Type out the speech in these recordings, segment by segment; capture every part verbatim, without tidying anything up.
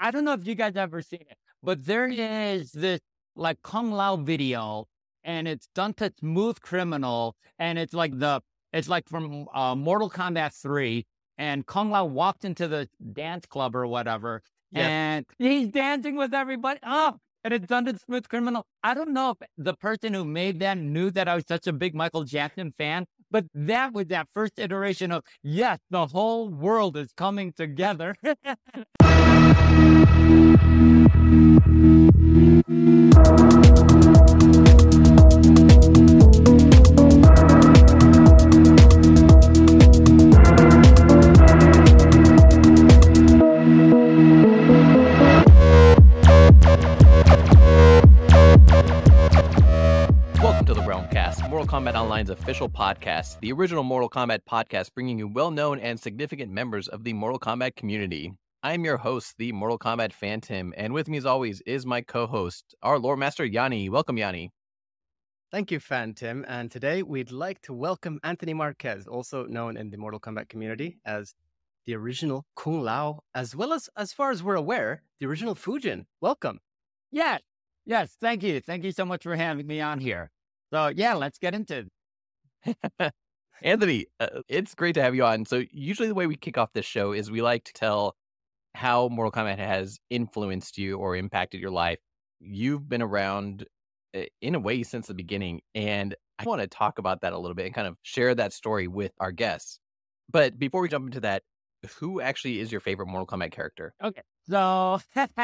I don't know if you guys ever seen it, but there is this like Kung Lao video, and it's done to Smooth Criminal, and it's like the it's like from uh, Mortal Kombat three, and Kung Lao walked into the dance club or whatever, Yes. and he's dancing with everybody. Oh, and it's done to Smooth Criminal. I don't know if the person who made that knew that I was such a big Michael Jackson fan, but that was that first iteration of, yes, the whole world is coming together. Welcome to the Realmcast, Mortal Kombat Online's official podcast, the original Mortal Kombat podcast bringing you well-known and significant members of the Mortal Kombat community. I am your host, the Mortal Kombat Phantom, and with me as always is my co-host, our Lore Master Yanni. Welcome, Yanni. Thank you, Phantom. And today we'd like to welcome Anthony Marquez, also known in the Mortal Kombat community as the original Kung Lao, as well as, as far as we're aware, the original Fujin. Welcome. Yes, yes, thank you. Thank you so much for having me on here. So yeah, let's get into it. Anthony, uh, it's great to have you on. So usually the way we kick off this show is we like to tell how Mortal Kombat has influenced you or impacted your life. You've been around uh, in a way since the beginning, and I want to talk about that a little bit and kind of share that story with our guests. But before we jump into that, who actually is your favorite Mortal Kombat character? Okay, so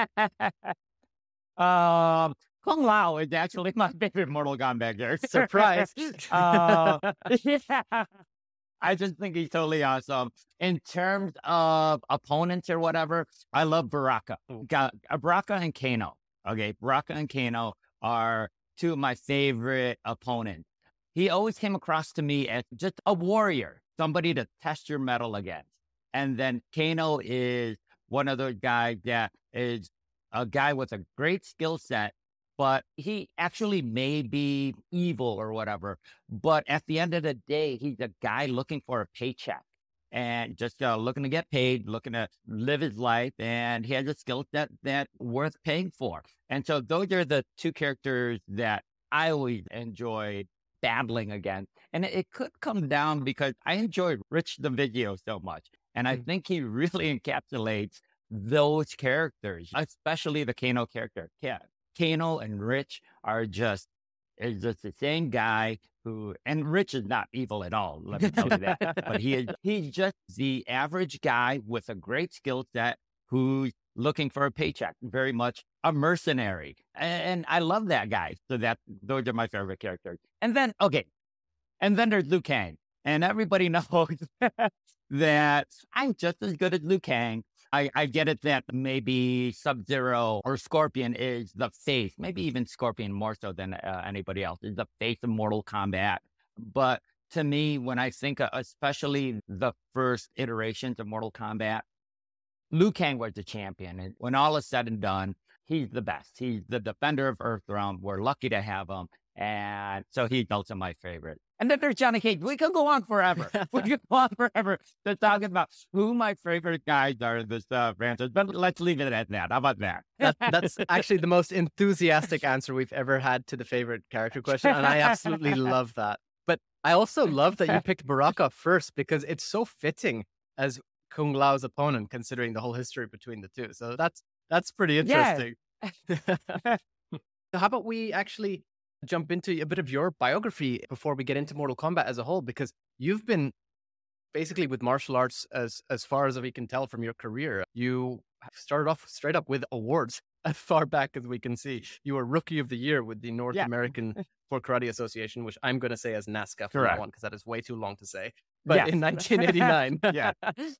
um, Kung Lao is actually my favorite Mortal Kombat character. Surprise. uh, yeah. I just think he's totally awesome. In terms of opponents or whatever, I love Baraka. Got, uh, Baraka and Kano. Okay, Baraka and Kano are two of my favorite opponents. He always came across to me as just a warrior, somebody to test your mettle against. And then Kano is one of those guys that is a guy with a great skill set, but he actually may be evil or whatever. But at the end of the day, he's a guy looking for a paycheck and just uh, looking to get paid, looking to live his life. And he has a skill set that's worth paying for. And so those are the two characters that I always enjoyed battling against. And it, it could come down because I enjoyed Rich the Video so much. And I think he really encapsulates those characters, especially the Kano character. Yeah. Kano and Rich are just, is just the same guy who, and Rich is not evil at all, let me tell you that. But he is, he's just the average guy with a great skill set who's looking for a paycheck, very much a mercenary. And, and I love that guy. So that, those are my favorite characters. And then, okay. And then there's Liu Kang. And everybody knows that I'm just as good as Liu Kang. I, I get it that maybe Sub-Zero or Scorpion is the face, maybe even Scorpion more so than uh, anybody else, is the face of Mortal Kombat. But to me, when I think of especially the first iterations of Mortal Kombat, Liu Kang was the champion. And when all is said and done, he's the best. He's the defender of Earthrealm. We're lucky to have him. And so he's also my favorite. And then there's Johnny Cage. We could go on forever. We could go on forever to talk about who my favorite guys are in this uh, franchise. But let's leave it at that. How about that? that? That's actually the most enthusiastic answer we've ever had to the favorite character question. And I absolutely love that. But I also love that you picked Baraka first because it's so fitting as Kung Lao's opponent, considering the whole history between the two. So that's that's pretty interesting. Yeah. How about we actually jump into a bit of your biography before we get into Mortal Kombat as a whole, because you've been basically with martial arts as as far as we can tell from your career. You started off straight up with awards as far back as we can see. You were Rookie of the Year with the North yeah. American Sport Karate Association, which I'm going to say as NASCA for that one because that is way too long to say. But yes. in nineteen eighty-nine, yeah.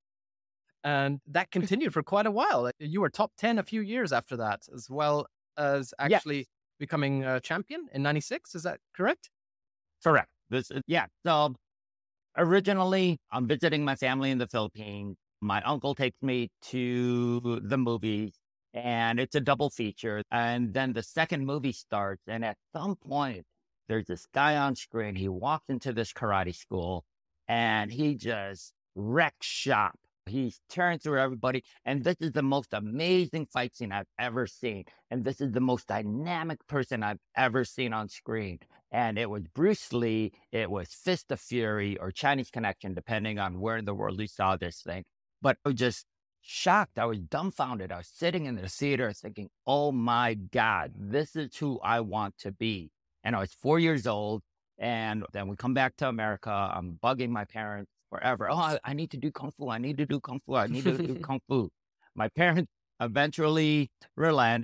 And that continued for quite a while. You were top ten a few years after that, as well as actually yes. becoming a champion in ninety-six. Is that correct? Correct. This is, yeah. So originally, I'm visiting my family in the Philippines. My uncle takes me to the movies, and it's a double feature. And then the second movie starts, and at some point, there's this guy on screen. He walks into this karate school, and he just wrecks shop. He turns through everybody. And this is the most amazing fight scene I've ever seen. And this is the most dynamic person I've ever seen on screen. And it was Bruce Lee, it was Fist of Fury or Chinese Connection, depending on where in the world you saw this thing. But I was just shocked. I was dumbfounded. I was sitting in the theater thinking, oh my God, this is who I want to be. And I was four years old. And then we come back to America. I'm bugging my parents forever. Oh, I, I need to do Kung Fu. I need to do Kung Fu. I need to do Kung Fu. My parents eventually relent.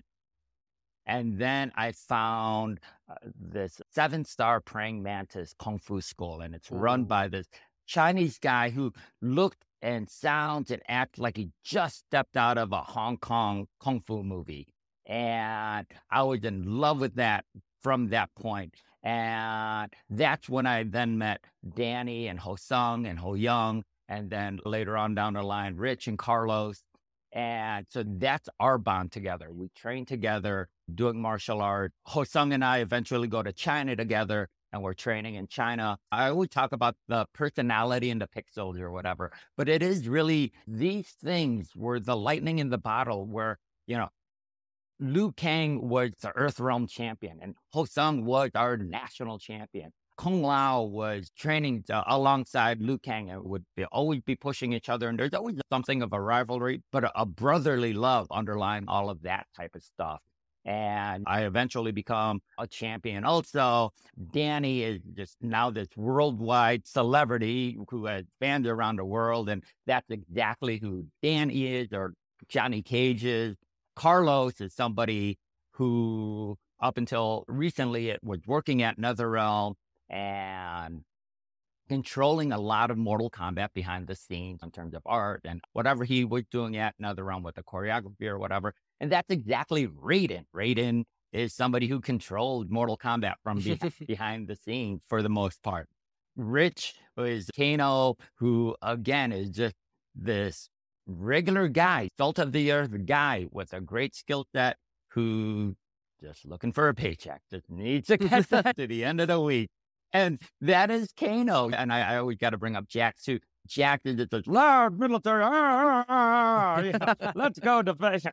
And then I found uh, this seven-star praying mantis Kung Fu school. And it's run Ooh. by this Chinese guy who looked and sounds and acts like he just stepped out of a Hong Kong Kung Fu movie. And I was in love with that from that point. And that's when I then met Danny and Ho Sung and Ho Young. And then later on down the line, Rich and Carlos. And so that's our bond together. We train together doing martial art. Ho Sung and I eventually go to China together and we're training in China. I always talk about the personality and the pixels or whatever, but it is really these things were the lightning in the bottle where, you know, Liu Kang was the Earth Realm champion and Ho Sung was our national champion. Kung Lao was training uh, alongside Liu Kang and would be, always be pushing each other. And there's always something of a rivalry, but a, a brotherly love underlying all of that type of stuff. And I eventually become a champion. Also, Danny is just now this worldwide celebrity who has fans around the world. And that's exactly who Danny is or Johnny Cage is. Carlos is somebody who up until recently it was working at NetherRealm and controlling a lot of Mortal Kombat behind the scenes in terms of art and whatever he was doing at NetherRealm with the choreography or whatever. And that's exactly Raiden. Raiden is somebody who controlled Mortal Kombat from be- behind the scenes for the most part. Rich is Kano, who again is just this regular guy, salt of the earth guy with a great skill set who just looking for a paycheck, just needs to get that to the end of the week. And that is Kano. And I, I always got to bring up Jack too. Jack is just this loud military, ah, ah, ah, yeah, let's go defend.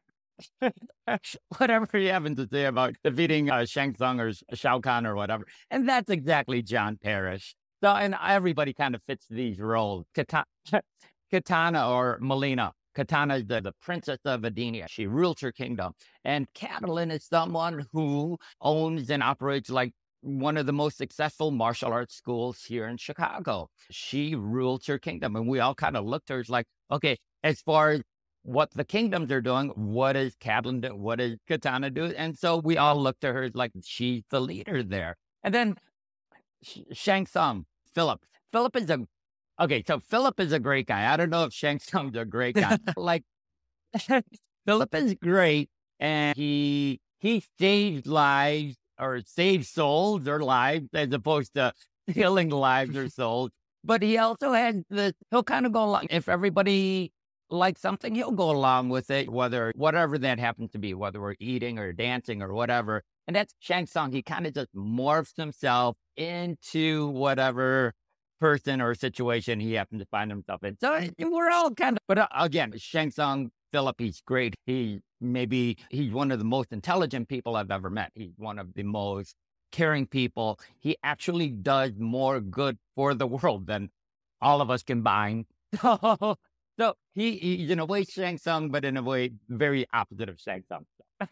Whatever you happen to say about defeating uh, Shang Tsung or Shao Kahn or whatever. And that's exactly John Parrish. So, and everybody kind of fits these roles. Katana, Katana or Melina. Katana is the, the princess of Edenia. She rules her kingdom. And Catalin is someone who owns and operates like one of the most successful martial arts schools here in Chicago. She rules her kingdom. And we all kind of looked at her as like, okay, as far as what the kingdoms are doing, what is Catalin do? What does Katana do? And so we all looked at her as like, she's the leader there. And then Shang Tsung, Philip. Philip is a Okay, so Philip is a great guy. I don't know if Shang Tsung's a great guy. Like, Philip is great, and he he saves lives or saves souls or lives as opposed to killing lives or souls. But he also has this, he'll kind of go along. If everybody likes something, he'll go along with it, whether whatever that happens to be, whether we're eating or dancing or whatever. And that's Shang Tsung. He kind of just morphs himself into whatever person or situation he happens to find himself in. So we're all kind of, but uh, again, Shang Tsung, Philip, he's great. He maybe, he's one of the most intelligent people I've ever met. He's one of the most caring people. He actually does more good for the world than all of us combined. So he, he's in a way Shang Tsung, but in a way very opposite of Shang Tsung.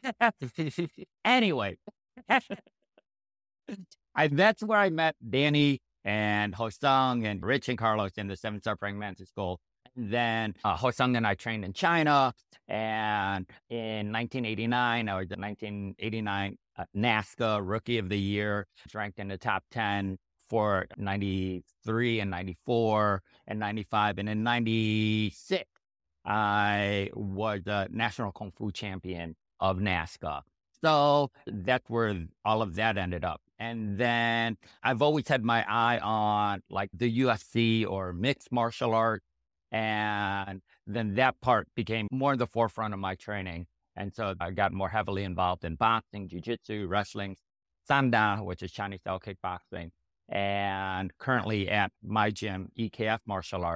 Anyway, I, that's where I met Danny and Ho Sung and Rich and Carlos in the Seven Star Praying Mantis School. And then uh, Ho Sung and I trained in China. And in nineteen eighty-nine, I was the nineteen eighty-nine uh, NASCA Rookie of the Year, ranked in the top ten for ninety-three and ninety-four and ninety-five. And in ninety-six, I was the National Kung Fu Champion of NASCA. So that's where all of that ended up. And then I've always had my eye on like the U F C or mixed martial arts. And then that part became more in the forefront of my training. And so I got more heavily involved in boxing, jiu-jitsu, wrestling, Sanda, which is Chinese style kickboxing. And currently at my gym, E K F Martial Arts,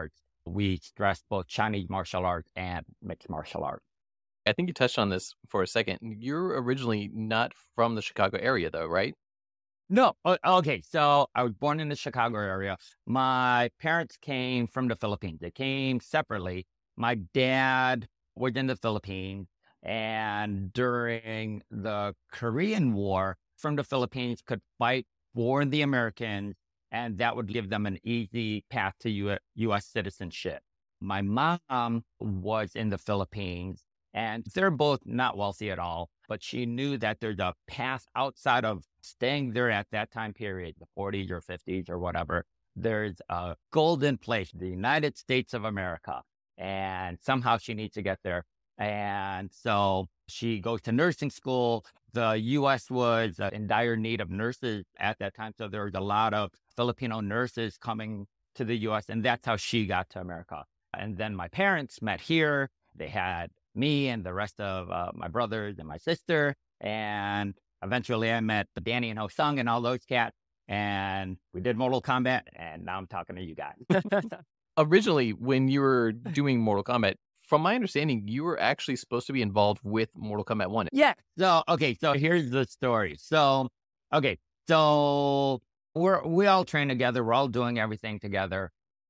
we stress both Chinese martial arts and mixed martial arts. I think you touched on this for a second. You're originally not from the Chicago area, though, right? No. o- Okay. So I was born in the Chicago area. My parents came from the Philippines. They came separately. My dad was in the Philippines. And during the Korean War, from the Philippines could fight for the Americans. And that would give them an easy path to U- U.S. citizenship. My mom was in the Philippines, and they're both not wealthy at all, but she knew that there's a path outside of staying there at that time period, the forties or fifties or whatever. There's a golden place, the United States of America, and somehow she needs to get there. And so she goes to nursing school. The U S was uh, in dire need of nurses at that time. So there was a lot of Filipino nurses coming to the U S, and that's how she got to America. And then my parents met here. They had me and the rest of uh, my brothers and my sister. And eventually I met Danny and Ho Sung and all those cats. And we did Mortal Kombat. And now I'm talking to you guys. Originally, when you were doing Mortal Kombat, from my understanding, you were actually supposed to be involved with Mortal Kombat one. Yeah. So, okay. So here's the story. So, okay. So we're, we all train together. We're all doing everything together.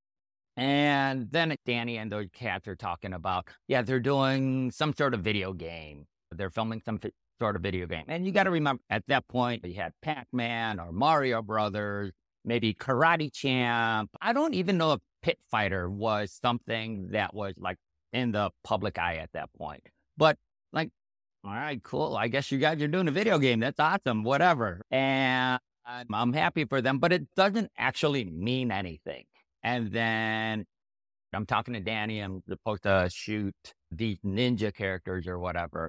And then Danny and those cats are talking about, yeah, they're doing some sort of video game. They're filming some fi- sort of video game. And you got to remember, at that point, you had Pac-Man or Mario Brothers, maybe Karate Champ. I don't even know if Pit Fighter was something that was like in the public eye at that point. But like, all right, cool. I guess you guys are doing a video game. That's awesome. Whatever. And I'm happy for them, but it doesn't actually mean anything. And then I'm talking to Danny. I'm supposed to shoot these ninja characters or whatever.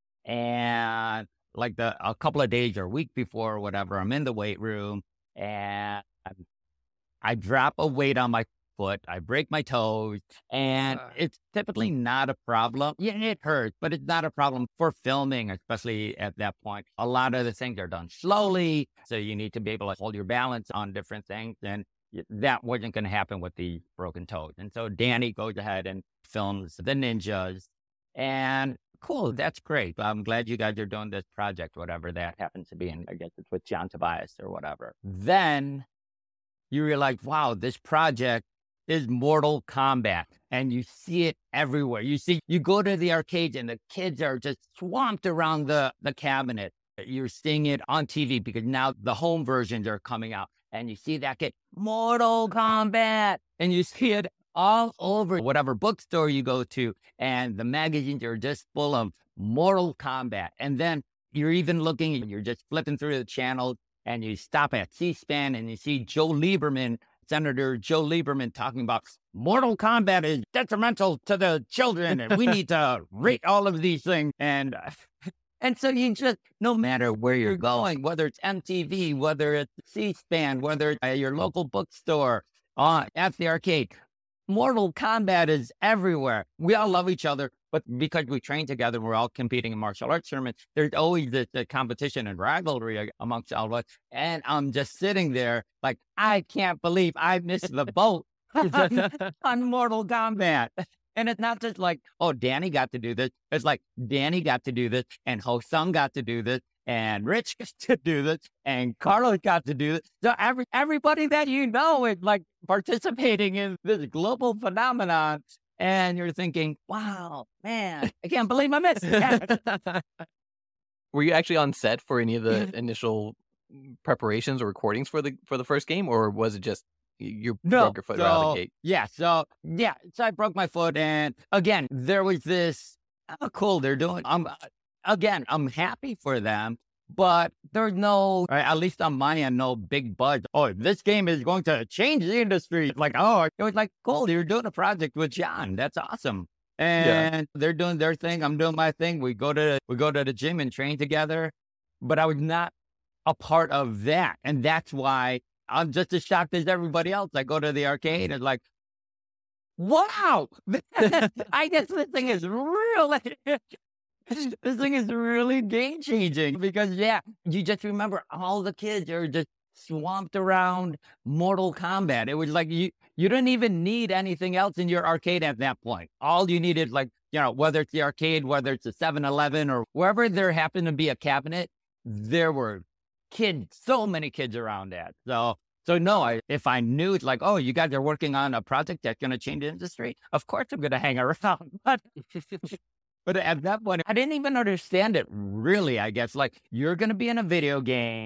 And like the a couple of days or a week before or whatever, I'm in the weight room and I drop a weight on my foot. I break my toes, and Ah. it's typically not a problem. Yeah, it hurts, but it's not a problem for filming, especially at that point. A lot of the things are done slowly, so you need to be able to hold your balance on different things, and y- that wasn't going to happen with the broken toes. And so Danny goes ahead and films the ninjas, and cool, that's great. I'm glad you guys are doing this project, whatever that happens to be, and I guess it's with John Tobias or whatever. Then you realize, wow, this project is Mortal Kombat, and you see it everywhere. You see, you go to the arcades and the kids are just swamped around the, the cabinet. You're seeing it on T V because now the home versions are coming out, and you see that kid, Mortal Kombat, and you see it all over whatever bookstore you go to, and the magazines are just full of Mortal Kombat. And then you're even looking, you're just flipping through the channels, and you stop at C-SPAN and you see Joe Lieberman, Senator Joe Lieberman, talking about Mortal Kombat is detrimental to the children, and we need to rate all of these things. And and so you just, no matter where you're going, whether it's M T V, whether it's C-SPAN, whether it's at your local bookstore, uh, at the arcade, Mortal Kombat is everywhere. We all love each other, but because we train together, we're all competing in martial arts tournaments. There's always this, this competition and rivalry amongst all of us. And I'm just sitting there like, I can't believe I missed the boat on, on Mortal Kombat. And it's not just like, oh, Danny got to do this. It's like Danny got to do this, and Ho Sung got to do this, and Rich got to do this, and Carlos got to do this. So every everybody that you know is like participating in this global phenomenon. And you're thinking, wow, man, I can't believe I missed it. Were you actually on set for any of the initial preparations or recordings for the for the first game, or was it just you No, broke your foot right out of so the gate? yeah, so yeah, so I broke my foot, and again, there was this. Oh, cool, they're doing. I'm again, I'm happy for them, but there's no, or at least on my end, no big buzz. Oh, this game is going to change the industry. Like, oh, it was like, cool, you're doing a project with John. That's awesome. And they're doing their thing. I'm doing my thing. We go to we go to the gym and train together, but I was not a part of that, and that's why I'm just as shocked as everybody else. I go to the arcade and like, wow, I guess this thing is real. This thing is really game changing because, yeah, you just remember all the kids are just swamped around Mortal Kombat. It was like you you didn't even need anything else in your arcade at that point. All you needed, like, you know, whether it's the arcade, whether it's a seven eleven or wherever there happened to be a cabinet, there were kids, so many kids around that. So, so no, I, if I knew it's like, oh, you guys are working on a project that's going to change the industry, of course I'm going to hang around. But, but at that point, I didn't even understand it really, I guess. Like, you're going to be in a video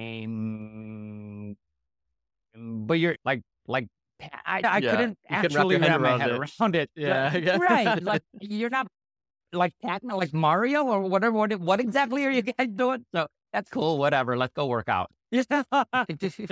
game, but you're like, like, I, I Yeah, couldn't you couldn't wrap actually your head wrap my around head it. around it. Yeah, yeah. Right. Like, you're not like Pac-Man, like Mario or whatever. What, what exactly are you guys doing? So that's cool. Whatever. Let's go work out. I,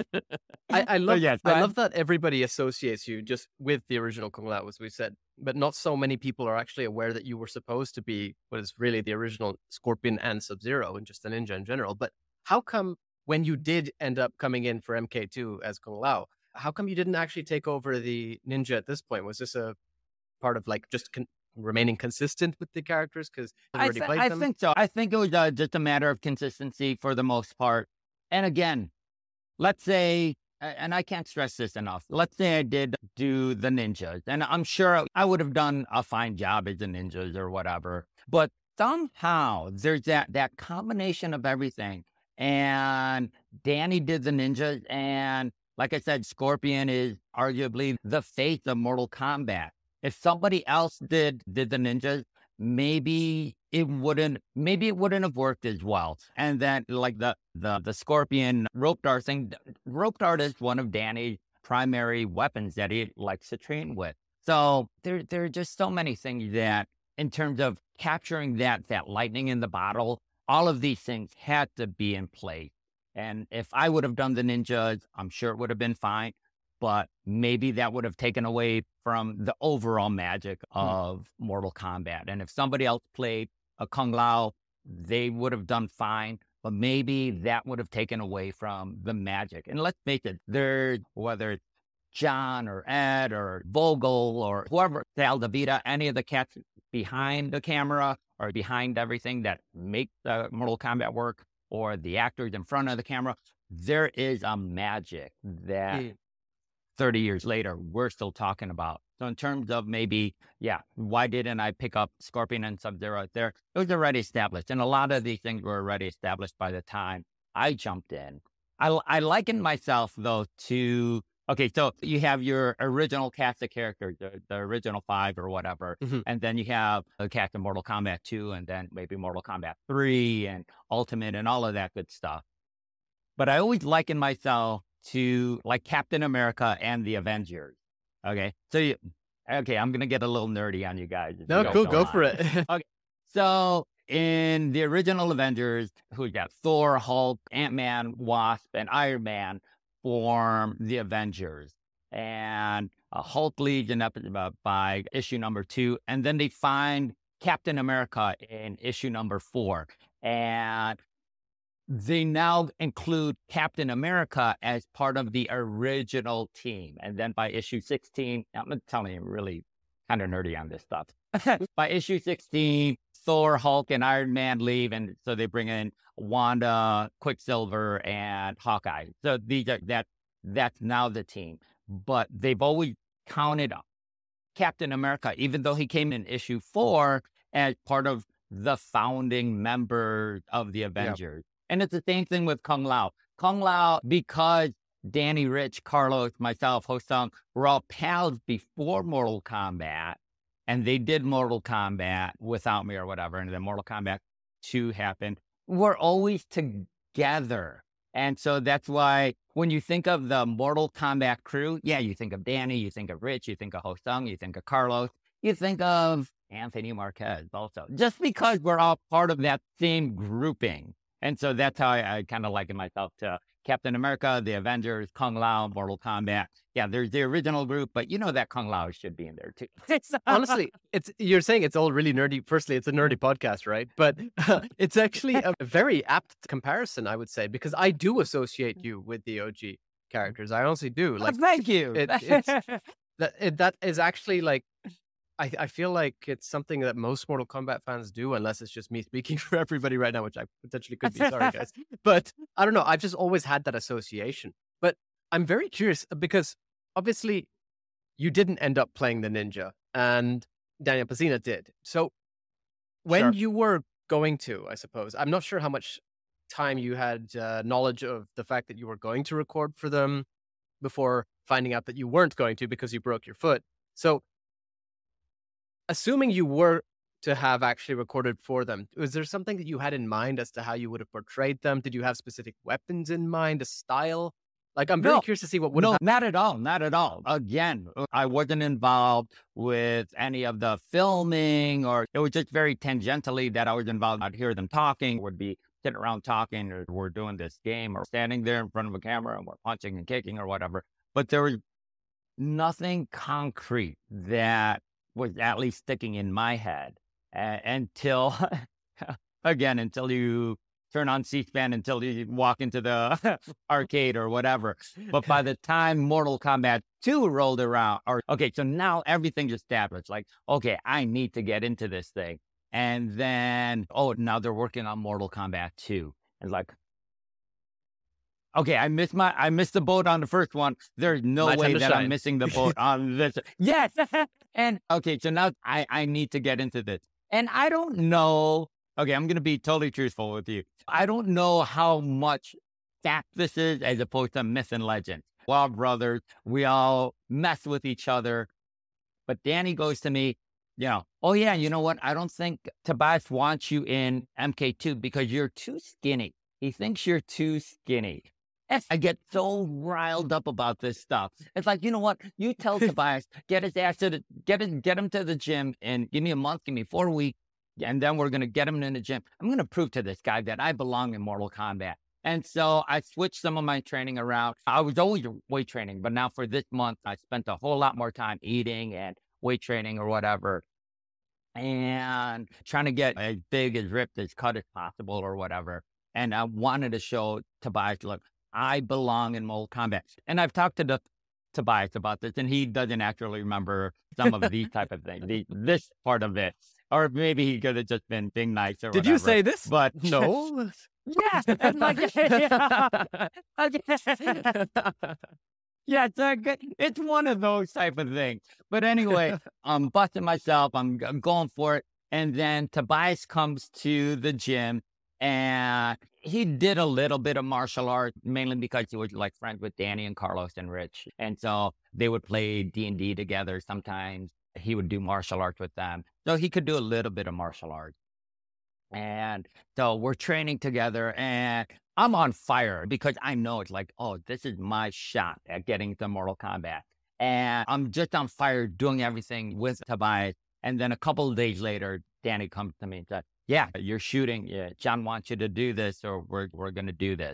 I love yes, go I ahead. love that everybody associates you just with the original Kung Lao, as we said, but not so many people are actually aware that you were supposed to be what is really the original Scorpion and Sub-Zero and just a ninja in general. But how come when you did end up coming in for M K two as Kung Lao, how come you didn't actually take over the ninja at this point? Was this a part of like just con- remaining consistent with the characters because you I, already th- played I them? think so. I think it was uh, just a matter of consistency for the most part. And again, let's say, a- and I can't stress this enough, let's say I did do the ninjas, and I'm sure I would have done a fine job as the ninjas or whatever. But somehow there's that, that combination of everything. And Danny did the ninjas. And like I said, Scorpion is arguably the face of Mortal Kombat. If somebody else did did the ninjas, maybe it wouldn't maybe it wouldn't have worked as well. And then like the the the Scorpion rope dart thing, rope dart is one of Danny's primary weapons that he likes to train with. So there there are just so many things that in terms of capturing that that lightning in the bottle, all of these things had to be in place. And if I would have done the ninjas, I'm sure it would have been fine. But maybe that would have taken away from the overall magic of Mortal Kombat. And if somebody else played a Kung Lao, they would have done fine. But maybe that would have taken away from the magic. And let's face it, there's, whether it's John or Ed or Vogel or whoever, Sal DeVita, any of the cats behind the camera or behind everything that make the Mortal Kombat work, or the actors in front of the camera, there is a magic that Mm. thirty years later, we're still talking about. So in terms of maybe, yeah, why didn't I pick up Scorpion and Sub-Zero there? It was already established. And a lot of these things were already established by the time I jumped in. I, I liken myself, though, to, okay, so you have your original cast of characters, the, the original five or whatever. Mhm. And then you have a cast of Mortal Kombat two, and then maybe Mortal Kombat three and Ultimate and all of that good stuff. But I always liken myself to like Captain America and the Avengers. Okay. So, you, okay, I'm going to get a little nerdy on you guys. if No, you don't cool, go go on. for it. So in the original Avengers, who we got Thor, Hulk, Ant-Man, Wasp, and Iron Man form the Avengers. And uh, Hulk leads in episode uh, by issue number two. And then they find Captain America in issue number four. And they now include Captain America as part of the original team. And then by issue sixteen, I'm telling you, really kind of nerdy on this stuff. By issue sixteen, Thor, Hulk, and Iron Man leave. And so they bring in Wanda, Quicksilver, and Hawkeye. So these are, that, that's now the team. But they've always counted Captain America, even though he came in issue four, as part of the founding members of the Avengers. And it's the same thing with Kung Lao. Kung Lao, because Danny, Rich, Carlos, myself, Hosung, were all pals before Mortal Kombat. And they did Mortal Kombat without me or whatever. And then Mortal Kombat two happened. We're always together. And so that's why when you think of the Mortal Kombat crew, yeah, you think of Danny, you think of Rich, you think of Hosung, you think of Carlos, you think of Anthony Marquez also, just because we're all part of that same grouping. And so that's how I, I kind of liken myself to Captain America, the Avengers, Kung Lao, Mortal Kombat. Yeah, there's the original group, but you know that Kung Lao should be in there too. Honestly, it's you're saying it's all really nerdy. Firstly, it's a nerdy podcast, right? But it's actually a very apt comparison, I would say, because I do associate you with the O G characters. I honestly do. Oh, Like thank you. it- it's- that. It, that is actually like. I, I feel like it's something that most Mortal Kombat fans do, unless it's just me speaking for everybody right now, which I potentially could be. Sorry, guys. But I don't know. I've just always had that association. But I'm very curious because obviously you didn't end up playing the ninja and Daniel Pesina did. So when Sure. you were going to, I suppose, I'm not sure how much time you had uh, knowledge of the fact that you were going to record for them before finding out that you weren't going to because you broke your foot. So assuming you were to have actually recorded for them, was there something that you had in mind as to how you would have portrayed them? Did you have specific weapons in mind, a style? Like, I'm very No, curious to see what would no, have not at all. Not at all. Again, I wasn't involved with any of the filming, or it was just very tangentially that I was involved. I'd hear them talking, would be sitting around talking, or we're doing this game, or standing there in front of a camera and we're punching and kicking or whatever. But there was nothing concrete that was at least sticking in my head uh, until, again, until you turn on C-SPAN, until you walk into the arcade or whatever. But by the time Mortal Kombat two rolled around, or okay, so now everything's established. Like, okay, I need to get into this thing. And then, oh, now they're working on Mortal Kombat two. And like, okay, I missed my, I missed the boat on the first one. There's no My time way to that I'm shine. missing the boat on this. Yes. And okay, so now I, I need to get into this. And I don't know. Okay, I'm going to be totally truthful with you. I don't know how much fact this is as opposed to myth and legend. We're all brothers. We all mess with each other. But Danny goes to me, you know, oh yeah, you know what? I don't think Tobias wants you in M K two because you're too skinny. He thinks you're too skinny. And I get so riled up about this stuff. It's like, you know what? You tell Tobias, get his ass to the, get his, get him to the gym and give me a month, give me four weeks. And then we're going to get him in the gym. I'm going to prove to this guy that I belong in Mortal Kombat. And so I switched some of my training around. I was always weight training, but now for this month, I spent a whole lot more time eating and weight training or whatever, and trying to get as big, as ripped, as cut as possible or whatever. And I wanted to show Tobias, look, I belong in Mortal Kombat. And I've talked to the, Tobias about this, and he doesn't actually remember some of these type of things, the, this part of it. Or maybe he could have just been being nice or Did whatever. you say this? But No. yeah, and like, yeah, yeah, it's, a good, it's one of those type of things. But anyway, I'm busting myself. I'm, I'm going for it. And then Tobias comes to the gym, and he did a little bit of martial arts, mainly because he was like friends with Danny and Carlos and Rich. And so they would play D and D together sometimes. He would do martial arts with them. So he could do a little bit of martial arts. And so we're training together, and I'm on fire because I know it's like, oh, this is my shot at getting to Mortal Kombat. And I'm just on fire doing everything with Tobias. And then a couple of days later, Danny comes to me and says, yeah, you're shooting. Yeah, John wants you to do this, or we're, we're going to do this.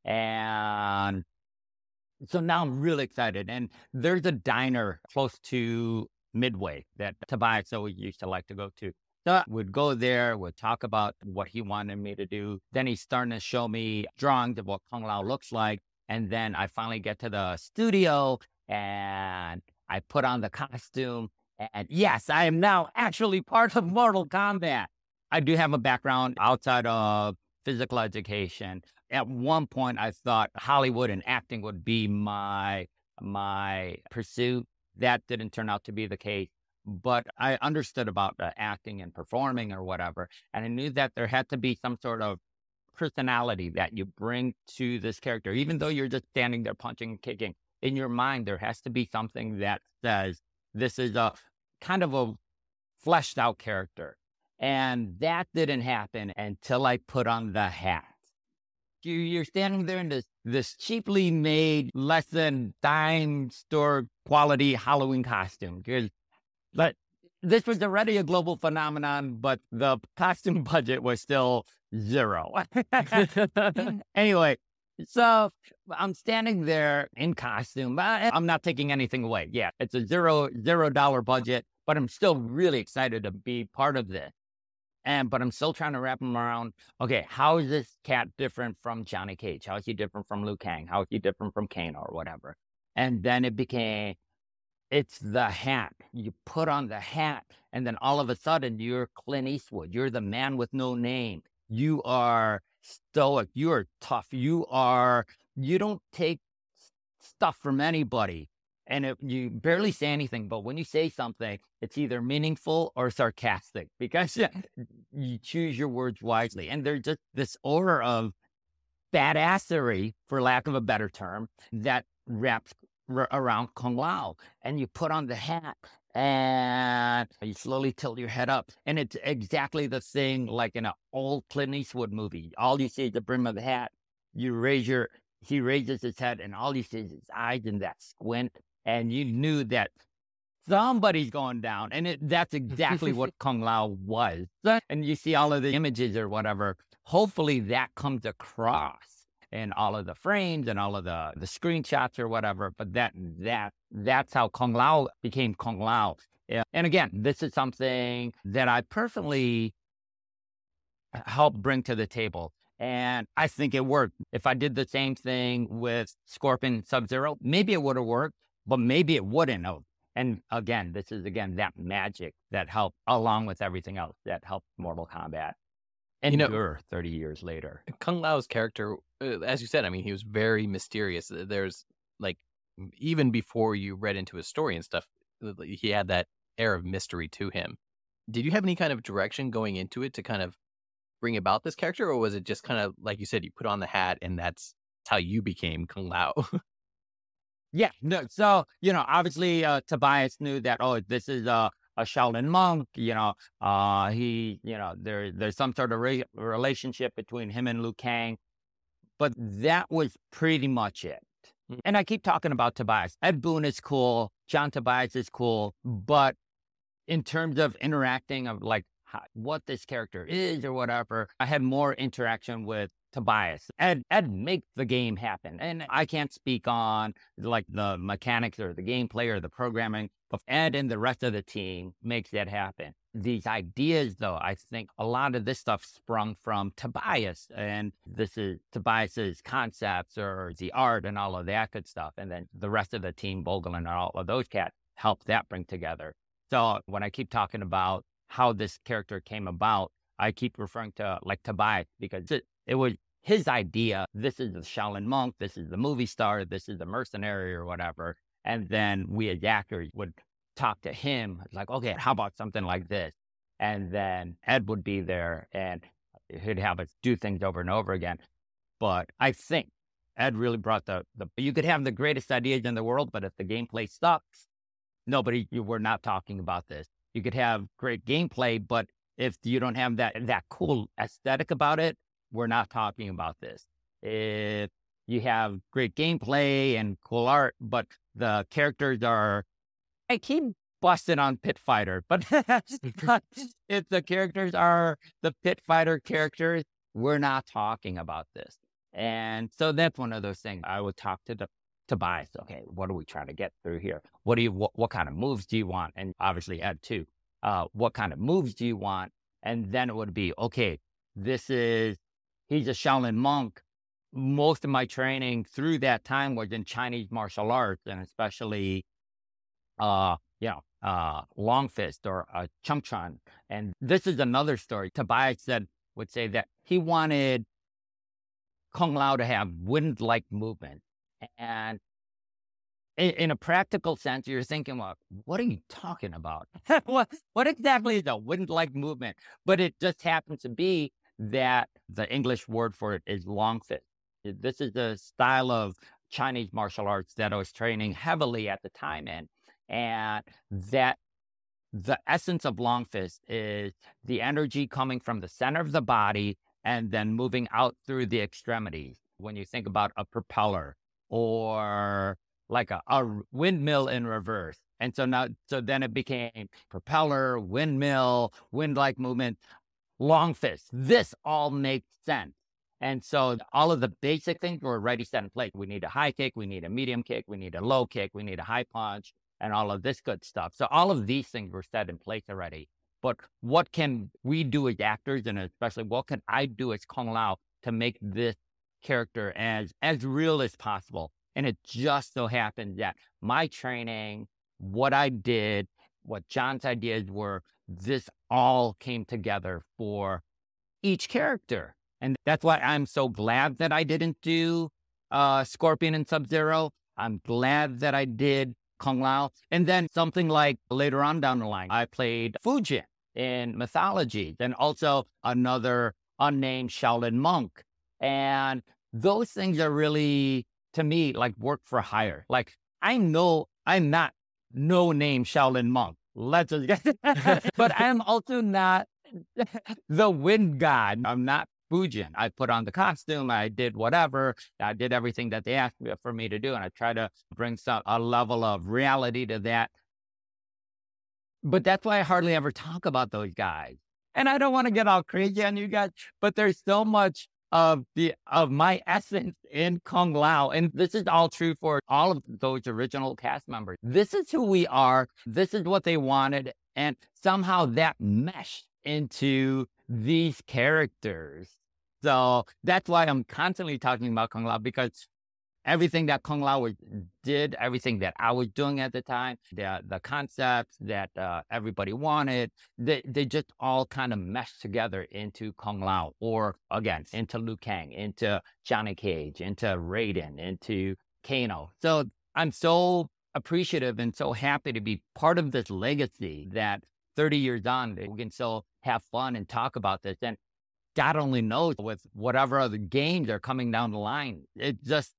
And so now I'm really excited. And there's a diner close to Midway that Tobias always used to like to go to. So we'd go there, we'd talk about what he wanted me to do. Then he's starting to show me drawings of what Kung Lao looks like. And then I finally get to the studio and I put on the costume. And yes, I am now actually part of Mortal Kombat. I do have a background outside of physical education. At one point, I thought Hollywood and acting would be my, my pursuit. That didn't turn out to be the case, but I understood about uh, acting and performing or whatever. And I knew that there had to be some sort of personality that you bring to this character. Even though you're just standing there punching and kicking, in your mind, there has to be something that says, this is a kind of a fleshed out character. And that didn't happen until I put on the hat. You're standing there in this, this cheaply made, less than dime store quality Halloween costume. Because but this was already a global phenomenon, but the costume budget was still zero. Anyway, so I'm standing there in costume. I'm not taking anything away. Yeah, it's a zero, zero dollar budget, but I'm still really excited to be part of this. And, but I'm still trying to wrap them around. Okay, how is this cat different from Johnny Cage? How is he different from Liu Kang? How is he different from Kano or whatever? And then it became, it's the hat. You put on the hat, and then all of a sudden you're Clint Eastwood. You're the man with no name. You are stoic. You are tough. You are, you don't take stuff from anybody. And it, you barely say anything, but when you say something, it's either meaningful or sarcastic because you choose your words wisely. And there's just this aura of badassery, for lack of a better term, that wraps r- around Kung Lao. And you put on the hat and you slowly tilt your head up. And it's exactly the thing like in an old Clint Eastwood movie. All you see is the brim of the hat. You raise your, he raises his head and all you see is his eyes and that squint. And you knew that somebody's going down. And it, that's exactly what Kung Lao was. And you see all of the images or whatever. Hopefully that comes across in all of the frames and all of the, the screenshots or whatever. But that that that's how Kung Lao became Kung Lao. Yeah. And again, this is something that I personally helped bring to the table. And I think it worked. If I did the same thing with Scorpion Sub-Zero, maybe it would have worked. But maybe it wouldn't have. And again, this is, again, that magic that helped, along with everything else, that helped Mortal Kombat endure you know, thirty years later. Kung Lao's character, uh, as you said, I mean, he was very mysterious. There's, like, even before you read into his story and stuff, he had that air of mystery to him. Did you have any kind of direction going into it to kind of bring about this character? Or was it just kind of, like you said, you put on the hat and that's how you became Kung Lao? Yeah, no, so, you know, obviously uh, Tobias knew that, oh, this is a, a Shaolin monk, you know, uh, he, you know, there, there's some sort of re- relationship between him and Liu Kang, but that was pretty much it. Mm-hmm. And I keep talking about Tobias. Ed Boon is cool, John Tobias is cool, but in terms of interacting of like how, what this character is or whatever, I had more interaction with Tobias. Ed, Ed makes the game happen. And I can't speak on like the mechanics or the gameplay or the programming, but Ed and the rest of the team makes that happen. These ideas, though, I think a lot of this stuff sprung from Tobias. And this is Tobias's concepts or the art and all of that good stuff. And then the rest of the team, Bogle and all of those cats, helped that bring together. So when I keep talking about how this character came about, I keep referring to like Tobias because it, it was his idea. This is the Shaolin monk. This is the movie star. This is the mercenary or whatever. And then we as actors would talk to him like, okay, how about something like this? And then Ed would be there and he'd have us do things over and over again. But I think Ed really brought the, the you could have the greatest ideas in the world, but if the gameplay sucks, nobody, you were not talking about this. You could have great gameplay, but if you don't have that that cool aesthetic about it, we're not talking about this. If you have great gameplay and cool art, but the characters are, I keep busting on Pit Fighter, but if the characters are the Pit Fighter characters, we're not talking about this. And so that's one of those things. I would talk to the Tobias. Okay, what are we trying to get through here? What do you, what, what kind of moves do you want? And obviously Ed too. Uh, what kind of moves do you want? And then it would be, okay, this is, he's a Shaolin monk. Most of my training through that time was in Chinese martial arts and especially, uh, you know, uh, Long Fist or uh, Chung Chun. And this is another story. Tobias said, would say that he wanted Kung Lao to have wind-like movement. And in, in a practical sense, you're thinking, well, what are you talking about? what, what exactly is a wind-like movement? But it just happens to be that the English word for it is long fist. This is the style of Chinese martial arts that I was training heavily at the time in. And that the essence of long fist is the energy coming from the center of the body and then moving out through the extremities. When you think about a propeller or like a, a windmill in reverse. And so now, so then it became propeller, windmill, wind-like movement, long fist. This all makes sense. And so all of the basic things were already set in place. We need a high kick, we need a medium kick, we need a low kick, we need a high punch, and all of this good stuff. So all of these things were set in place already. But what can we do as actors, and especially what can I do as Kung Lao to make this character as, as real as possible? And it just so happened that my training, what I did, what John's ideas were, this all came together for each character. And that's why I'm so glad that I didn't do uh, Scorpion and Sub-Zero. I'm glad that I did Kung Lao. And then something like later on down the line, I played Fujin in mythology, then also another unnamed Shaolin monk. And those things are really, to me, like work for hire. Like I know I'm not no name Shaolin monk. Let's just get but I'm also not the wind god. I'm not Fujin. I put on the costume. I did whatever. I did everything that they asked me for me to do. And I try to bring some a level of reality to that. But that's why I hardly ever talk about those guys. And I don't want to get all crazy on you guys, but there's so much of the of my essence in Kung Lao. And this is all true for all of those original cast members. This is who we are. This is what they wanted. And somehow that meshed into these characters. So that's why I'm constantly talking about Kung Lao, because everything that Kung Lao was, did, everything that I was doing at the time, the the concepts that uh, everybody wanted, they, they just all kind of meshed together into Kung Lao, or again, into Liu Kang, into Johnny Cage, into Raiden, into Kano. So I'm so appreciative and so happy to be part of this legacy that thirty years on, we can still have fun and talk about this. And God only knows with whatever other games are coming down the line. It's just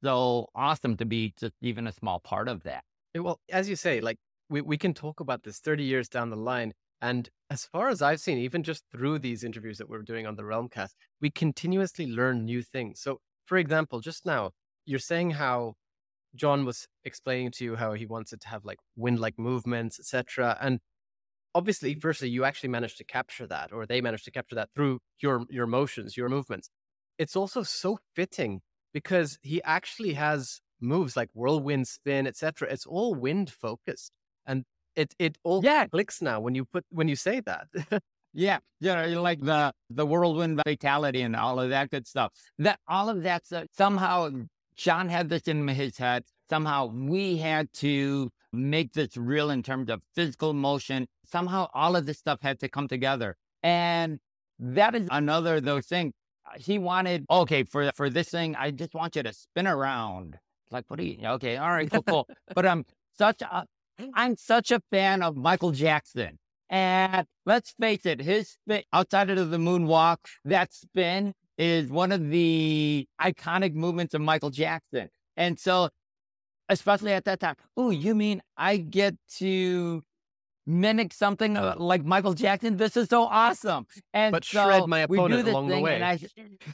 so awesome to be just even a small part of that. Well, as you say, like we, we can talk about this thirty years down the line. And as far as I've seen, even just through these interviews that we're doing on the Realmcast, we continuously learn new things. So, for example, just now, you're saying how John was explaining to you how he wants it to have like wind-like movements, et cetera. And obviously, firstly, you actually managed to capture that, or they managed to capture that through your your motions, your movements. It's also so fitting because he actually has moves like whirlwind spin, et cetera. It's all wind focused, and it it all Yeah. clicks now when you put when you say that. Yeah, you know, like the the whirlwind fatality and all of that good stuff. That all of that stuff, somehow John had this in his head. Somehow we had to make this real in terms of physical motion. Somehow all of this stuff had to come together. And that is another of those things. He wanted, okay, for for this thing, I just want you to spin around. Like, what do you, okay, all right, cool, cool. But I'm such a, I'm such a fan of Michael Jackson. And let's face it, his spin, outside of the moonwalk, that spin is one of the iconic movements of Michael Jackson. And so, especially at that time, oh, you mean I get to mimic something uh, like Michael Jackson? This is so awesome. And But so shred my we do opponent this along the thing, way. and I,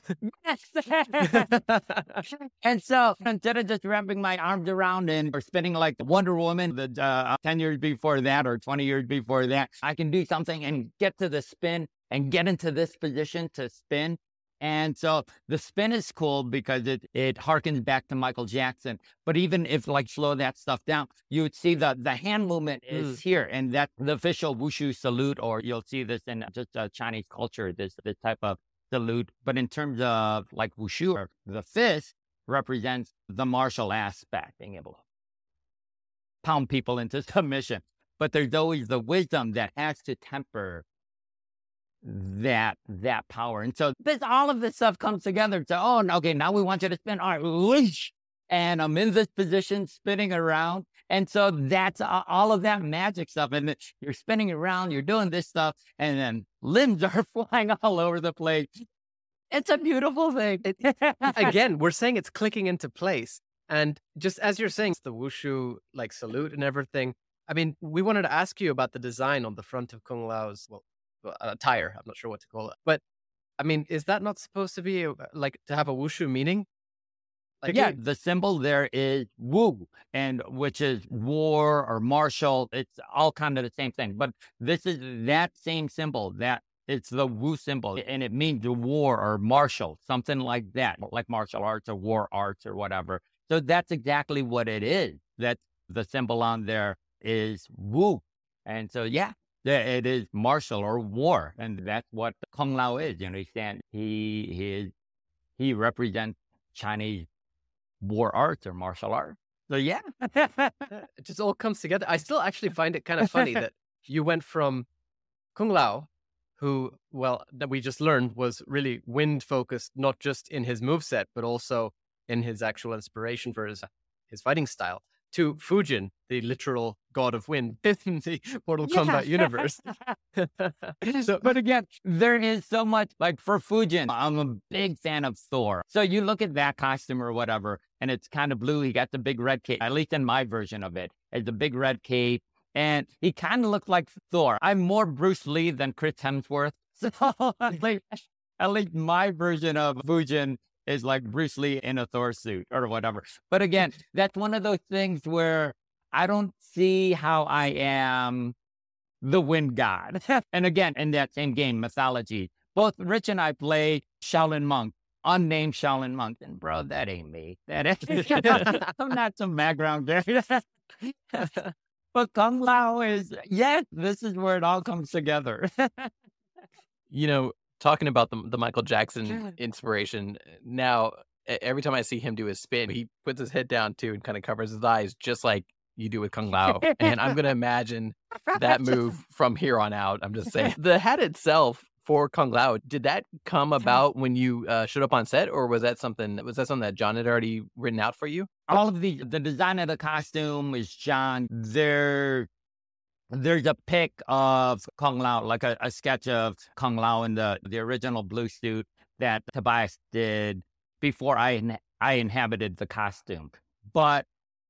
yes. And so instead of just wrapping my arms around and or spinning like Wonder Woman, the uh, ten years before that or twenty years before that, I can do something and get to the spin and get into this position to spin. And so the spin is cool because it, it harkens back to Michael Jackson. But even if like slow that stuff down, you would see the, the hand movement is Mm. here, and that's the official wushu salute, or you'll see this in just uh, Chinese culture, this, this type of salute. But in terms of like wushu, the fist represents the martial aspect, being able to pound people into submission. But there's always the wisdom that has to temper that that power. And so this all of this stuff comes together to, oh, okay, now we want you to spin. All right, whoosh, and I'm in this position spinning around. And so that's a- all of that magic stuff. And then you're spinning around, you're doing this stuff, and then limbs are flying all over the place. It's a beautiful thing. Again, we're saying it's clicking into place. And just as you're saying, the wushu like salute and everything. I mean, we wanted to ask you about the design on the front of Kung Lao's, well, attire. I'm not sure what to call it. But I mean, is that not supposed to be a, like to have a wushu meaning? Like, Yeah, the symbol there is Wu, and which is war or martial. It's all kind of the same thing. But this is that same symbol, that it's the Wu symbol, and it means the war or martial, something like that, like martial arts or war arts or whatever. So that's exactly what it is. That the symbol on there is Wu. And so, yeah, yeah, it is martial or war. And that's what Kung Lao is. You understand? He, he is, he represents Chinese war arts or martial arts. So, yeah. it just all comes together. I still actually find it kind of funny that you went from Kung Lao, who, well, that we just learned was really wind focused, not just in his moveset, but also in his actual inspiration for his his fighting style, to Fujin, the literal god of wind in the Mortal Yeah. Kombat universe. So, but again, there is so much, like for Fujin, I'm a big fan of Thor. So you look at that costume or whatever, and it's kind of blue. He got the big red cape, at least in my version of it, it's the big red cape. And he kind of looked like Thor. I'm more Bruce Lee than Chris Hemsworth. So at least, at least my version of Fujin is like Bruce Lee in a Thor suit or whatever. But again, that's one of those things where I don't see how I am the wind god. And again, in that same game, mythology, both Rich and I play Shaolin monk, unnamed Shaolin monk. And bro, that ain't me. That ain't, I'm not some background guy. But Kung Lao is, yes, this is where it all comes together. You know, talking about the the Michael Jackson inspiration, now e- every time I see him do his spin, he puts his head down too and kind of covers his eyes, just like you do with Kung Lao. And I'm going to imagine that move from here on out. I'm just saying. The hat itself for Kung Lao, did that come about when you uh, showed up on set, or was that something was that something that John had already written out for you? All of the, the design of the costume is John. There, there's a pic of Kung Lao, like a, a sketch of Kung Lao in the, the original blue suit that Tobias did before I, in- I inhabited the costume. But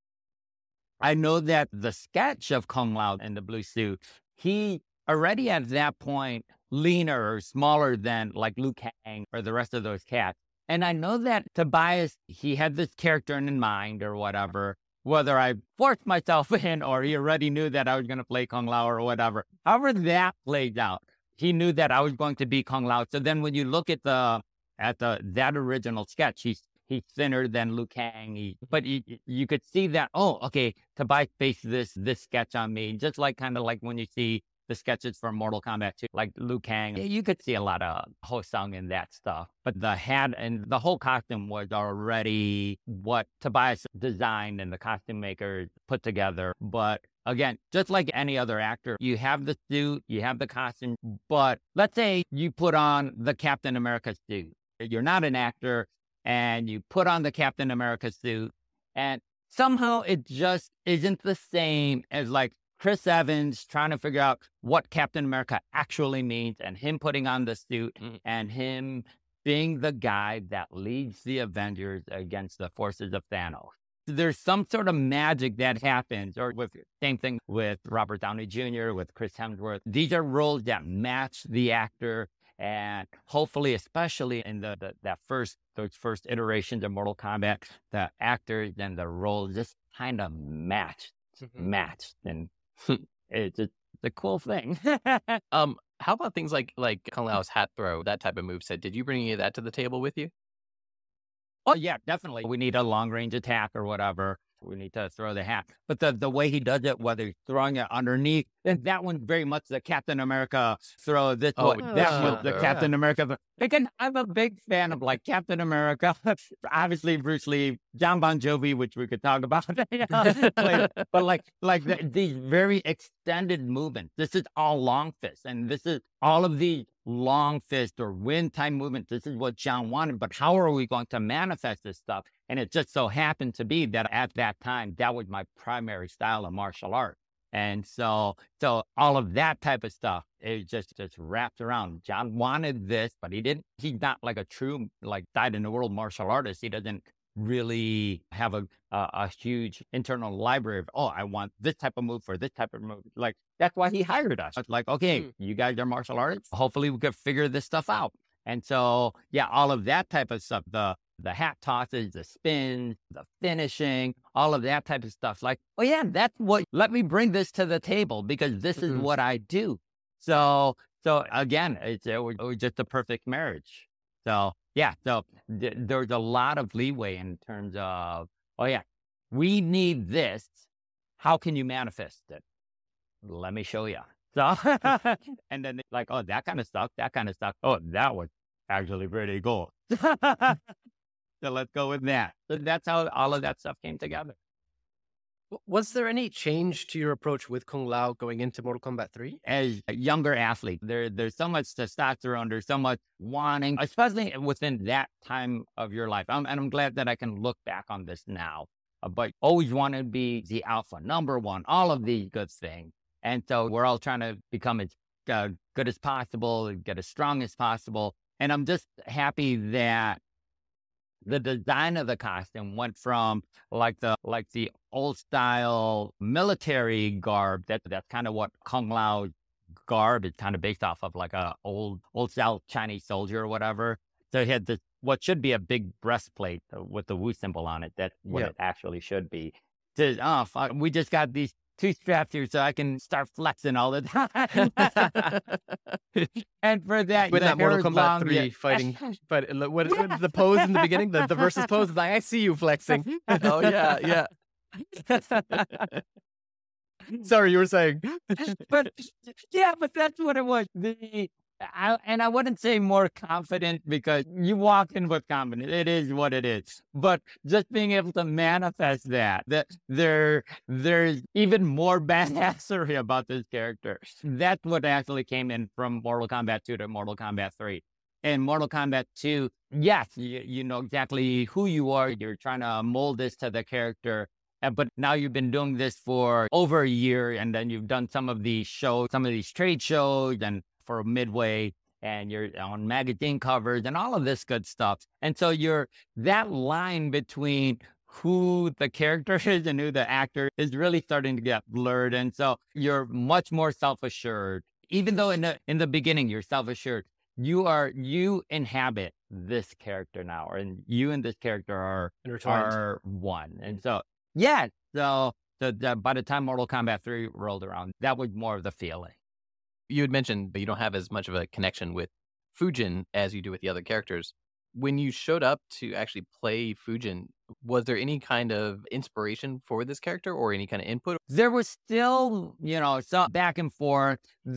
I know that the sketch of Kung Lao in the blue suit, he already at that point leaner or smaller than like Liu Kang or the rest of those cats. And I know that Tobias, he had this character in mind or whatever, whether I forced myself in or he already knew that I was going to play Kung Lao or whatever. However that played out, he knew that I was going to be Kung Lao. So then when you look at the at the that original sketch, he's he's thinner than Liu Kang. He, but you, you could see that, oh, okay, Tobias based this this sketch on me, just like kind of like when you see the sketches for Mortal Kombat two, like Liu Kang. You could see a lot of Ho Sung and that stuff. But the hat and the whole costume was already what Tobias designed and the costume makers put together. But again, just like any other actor, you have the suit, you have the costume. But let's say you put on the Captain America suit. You're not an actor, and you put on the Captain America suit, and somehow it just isn't the same as like Chris Evans trying to figure out what Captain America actually means, and him putting on the suit Mm. and him being the guy that leads the Avengers against the forces of Thanos. There's some sort of magic that happens, or with same thing with Robert Downey Junior, with Chris Hemsworth. These are roles that match the actor, and hopefully, especially in the, the that first those first iterations of Mortal Kombat, the actors and the roles just kind of matched, matched, and it's just a cool thing. Um, how about things like like Kung Lao's hat throw, that type of moveset? Did you bring any of that to the table with you? Oh, yeah, definitely. We need a long range attack or whatever. We need to throw the hat. But the, the way he does it, whether he's throwing it underneath, and that one's very much the Captain America throw. This Oh, one, yeah. that was the Yeah. Captain America. throw. Again, I'm a big fan of like Captain America. Obviously, Bruce Lee, John Bon Jovi, which we could talk about. You know, later. But like, like the, these very extended movements. This is all long fist, and this is all of these long fist or wind time movements. This is what John wanted. But how are we going to manifest this stuff? And it just so happened to be that at that time, that was my primary style of martial art. And so, so all of that type of stuff, it just, just wrapped around. John wanted this, but he didn't, he's not like a true, like dyed in the world martial artist. He doesn't really have a, a, a huge internal library of, oh, I want this type of move for this type of move. Like, that's why he hired us. It's like, okay, Hmm. you guys are martial artists. Hopefully we could figure this stuff out. And so, yeah, all of that type of stuff, the, the hat tosses, the spins, the finishing, all of that type of stuff. Like, oh yeah, that's what, let me bring this to the table because this is Mhm. what I do. So, so again, it's, it was, it was just a perfect marriage. So yeah, so th- there's a lot of leeway in terms of, oh yeah, we need this. How can you manifest it? Let me show you. So, and then like, oh, that kind of stuff, that kind of stuff. Oh, that was actually pretty cool. So let's go with that. So that's how all of that stuff came together. W- Was there any change to your approach with Kung Lao going into Mortal Kombat three? As a younger athlete, there, there's so much testosterone, there's so much wanting, especially within that time of your life. Um, and I'm glad that I can look back on this now. uh, but always want to be the alpha, number one, all of these good things. And so we're all trying to become as uh, good as possible, get as strong as possible. And I'm just happy that the design of the costume went from like the like the old style military garb. That that's kind of what Kung Lao garb is kind of based off of, like a old old style Chinese soldier or whatever. So it had this what should be a big breastplate with the Wu symbol on it. That's what Yeah. it actually should be. To, oh fuck, we just got these two straps here so I can start flexing all the time. And for that, With the that Mortal hair is Kombat long, three yeah. fighting, but uh, what is, what is the pose in the beginning? The, the versus pose is like, I see you flexing. Oh yeah, yeah. Sorry, you were saying. But yeah, but that's what it was. The I, and I wouldn't say more confident because you walk in with confidence. It is what it is. But just being able to manifest that, that there, there's even more badassery about this character. That's what actually came in from Mortal Kombat two to Mortal Kombat three. In Mortal Kombat two, yes, you, you know exactly who you are. You're trying to mold this to the character. Uh, But now you've been doing this for over a year, and then you've done some of these shows, some of these trade shows, and for Midway, and you're on magazine covers and all of this good stuff. And so you're that line between who the character is and who the actor is really starting to get blurred. And so you're much more self-assured. Even though in the in the beginning you're self-assured, you are you inhabit this character now, and you and this character are Intertwined. are one. And so yeah, so the, the, by the time Mortal Kombat three rolled around, that was more of the feeling. You had mentioned that you don't have as much of a connection with Fujin as you do with the other characters. When you showed up to actually play Fujin, was there any kind of inspiration for this character or any kind of input? There was still, you know, some back and forth.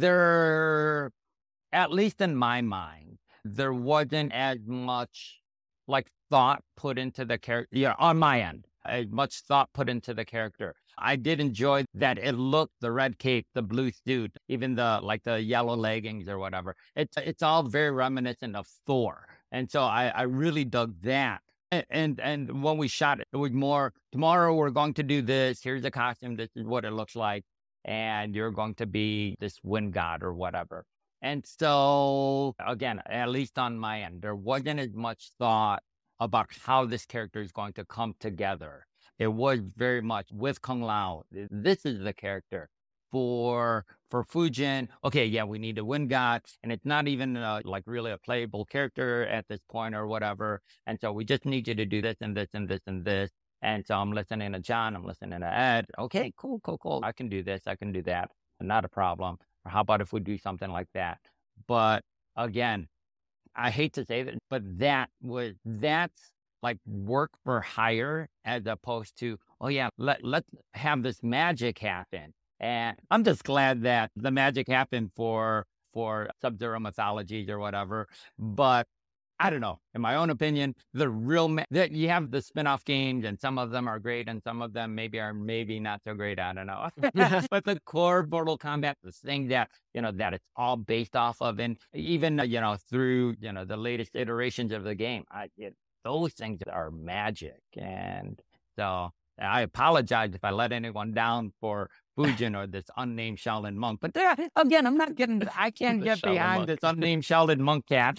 There, at least in my mind, there wasn't as much like thought put into the character, yeah, on my end, as much thought put into the character. I did enjoy that it looked, the red cape, the blue suit, even the like the yellow leggings or whatever. It's it's all very reminiscent of Thor. And so I, I really dug that. And, and and when we shot it, it was more, tomorrow we're going to do this. Here's the costume. This is what it looks like. And you're going to be this wind god or whatever. And so, again, at least on my end, there wasn't as much thought about how this character is going to come together. It was very much with Kung Lao. This is the character. For for Fujin, okay, yeah, we need a wind god, and it's not even uh, like really a playable character at this point or whatever. And so we just need you to do this and this and this and this. And so I'm listening to John, I'm listening to Ed. Okay, cool, cool, cool. I can do this, I can do that. Not a problem. Or how about if we do something like that? But again, I hate to say that, but that was that's like work for hire as opposed to, oh yeah, let let's have this magic happen. And I'm just glad that the magic happened for for Sub-Zero mythologies or whatever. But I don't know. In my own opinion, the real ma- that you have the spin-off games, and some of them are great, and some of them maybe are maybe not so great. I don't know. But the core Mortal Kombat, the thing that you know that it's all based off of, and even uh, you know through you know the latest iterations of the game, I, it, those things are magic. And so I apologize if I let anyone down for Fujin or this unnamed Shaolin monk. But there, again, I'm not getting, I can't The get Shaolin behind monk. this unnamed Shaolin monk cat.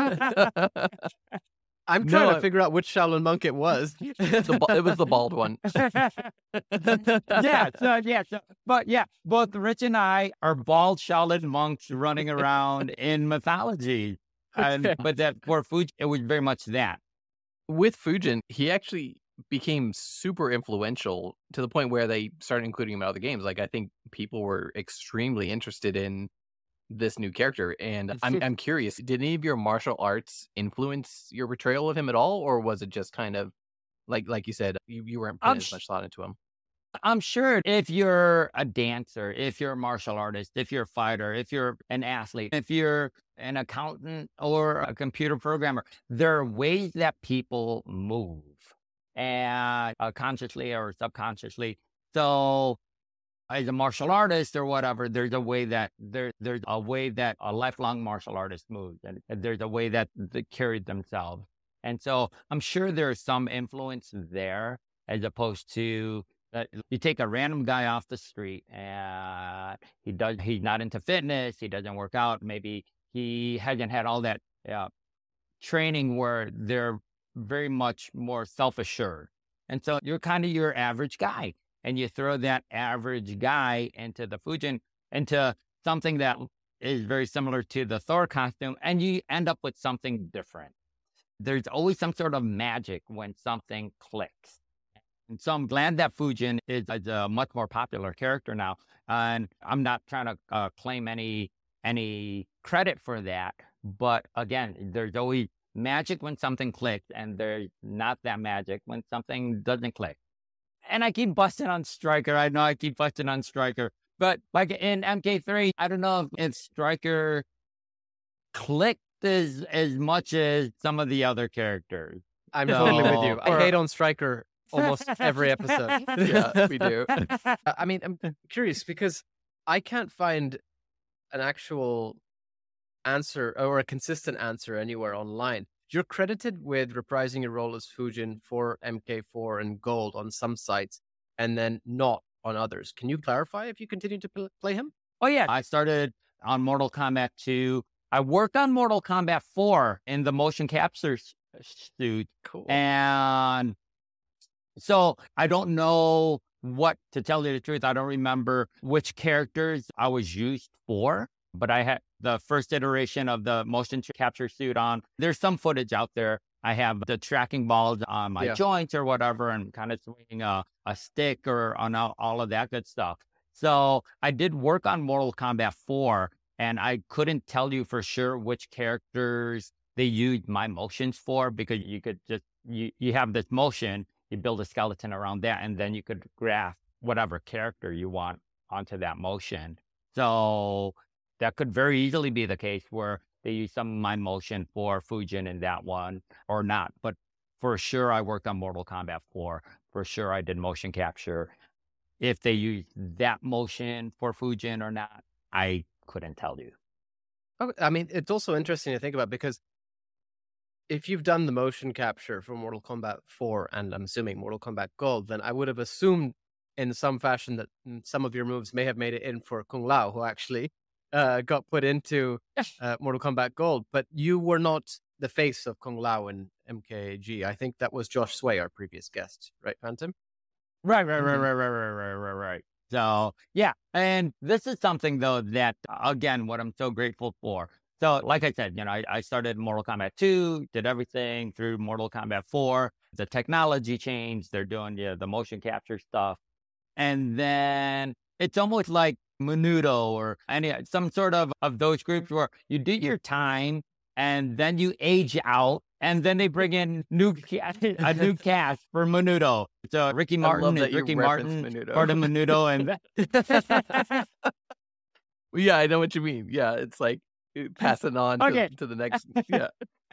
I'm trying No, to I- figure out which Shaolin monk it was. The ba- it was the bald one. Yeah, so yeah, so, but yeah, both Rich and I are bald Shaolin monks running around in mythology. And, Okay. but that for Fuji, it was very much that. With Fujin, he actually became super influential to the point where they started including him in other games. Like I think people were extremely interested in this new character, and I'm I'm curious, did any of your martial arts influence your portrayal of him at all, or was it just kind of like like you said, you, you weren't putting I'm as sh- much thought into him? I'm sure if you're a dancer, if you're a martial artist, if you're a fighter, if you're an athlete, if you're an accountant or a computer programmer, there are ways that people move, and uh, consciously or subconsciously. So as a martial artist or whatever, there's a way that there there's a way that a lifelong martial artist moves, and there's a way that they carry themselves. And so I'm sure there's some influence there. as opposed to uh, you take a random guy off the street and he does, he's not into fitness, he doesn't work out, maybe he hasn't had all that uh, training where they're very much more self-assured. And so you're kind of your average guy, and you throw that average guy into the Fujin, into something that is very similar to the Thor costume, and you end up with something different. There's always some sort of magic when something clicks. And so I'm glad that Fujin is, is a much more popular character now. And I'm not trying to uh, claim any any credit for that. But again, there's always magic when something clicks, and there's not that magic when something doesn't click. And I keep busting on Stryker. I know I keep busting on Stryker. But like in M K three, I don't know if Stryker clicked as, as much as some of the other characters. I'm So- totally with you. I or- hate on Stryker almost every episode. Yeah, we do. Uh, I mean, I'm curious because I can't find an actual answer or a consistent answer anywhere online. You're credited with reprising your role as Fujin for M K four and Gold on some sites, and then not on others. Can you clarify if you continue to pl- play him? Oh, yeah. I started on Mortal Kombat two. I worked on Mortal Kombat four in the motion capture s- suit. Cool. And so I don't know what, to tell you the truth, I don't remember which characters I was used for, but I had the first iteration of the motion capture suit on. There's some footage out there. I have the tracking balls on my Yeah. joints or whatever, and kind of swinging a, a stick or on all, all of that good stuff. So I did work on Mortal Kombat four, and I couldn't tell you for sure which characters they used my motions for, because you could just, you, you have this motion, you build a skeleton around that, and then you could graph whatever character you want onto that motion. So that could very easily be the case where they use some of my motion for Fujin in that one or not. But for sure, I worked on Mortal Kombat four. For sure, I did motion capture. If they used that motion for Fujin or not, I couldn't tell you. Oh, I mean, it's also interesting to think about because if you've done the motion capture for Mortal Kombat four and I'm assuming Mortal Kombat Gold, then I would have assumed in some fashion that mm, some of your moves may have made it in for Kung Lao, who actually uh, got put into uh, Mortal Kombat Gold. But you were not the face of Kung Lao in M K G. I think that was Josh Sway, our previous guest, right, Phantom? Right, right, right, Mhm. right, right, right, right, right, right. So, yeah. And this is something, though, that, again, what I'm so grateful for. So, like I said, you know, I, I started Mortal Kombat two, did everything through Mortal Kombat four. The technology changed. They're doing yeah, the motion capture stuff. And then it's almost like Menudo or any some sort of, of those groups where you do your time and then you age out, and then they bring in new ca- a new cast for Menudo. So Ricky I Martin love that is you Ricky referenced Martin Menudo. for the Menudo, and Well, yeah, I know what you mean. Yeah, it's like uh, pass it on Okay. to, to the next. Yeah.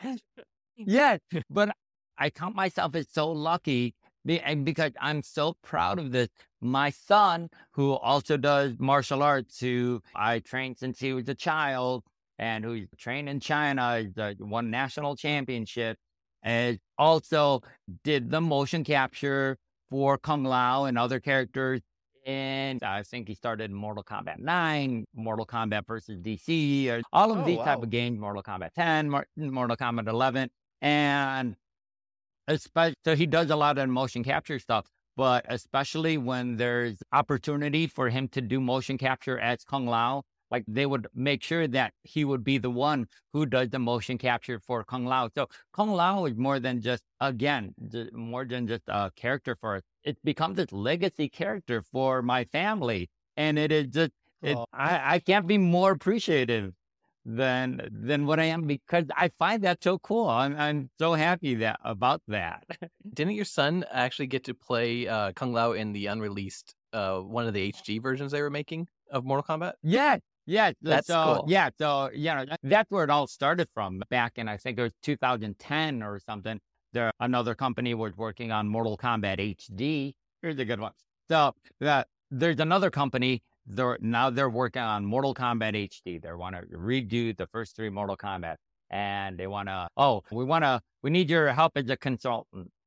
yeah, but I count myself as so lucky be- and because I'm so proud of this. My son, who also does martial arts, who I trained since he was a child, and who's trained in China, he's, uh, won national championship, and also did the motion capture for Kung Lao and other characters. And I think he started Mortal Kombat nine, Mortal Kombat versus D C, or all of Oh, these type wow. of games, Mortal Kombat ten, Mor- Mortal Kombat eleven. And especially, so he does a lot of motion capture stuff, but especially when there's opportunity for him to do motion capture as Kung Lao, like they would make sure that he would be the one who does the motion capture for Kung Lao. So Kung Lao is more than just, again, j- more than just a character for us. It's become this legacy character for my family. And it is just, it, Aw. I, I can't be more appreciative than than what I am, because I find that so cool. I'm I'm so happy that about that. Didn't your son actually get to play uh, Kung Lao in the unreleased uh, one of the H D versions they were making of Mortal Kombat? Yeah, yeah. th- That's so, cool. Yeah, so you know that- that's where it all started from. Back in I think it was two thousand ten or something. There another company was working on Mortal Kombat H D. Here's a good one. So that there's another company. They're now they're working on Mortal Kombat H D. They want to redo the first three Mortal Kombat, and they want to. Oh, we want to. We need your help as a consultant.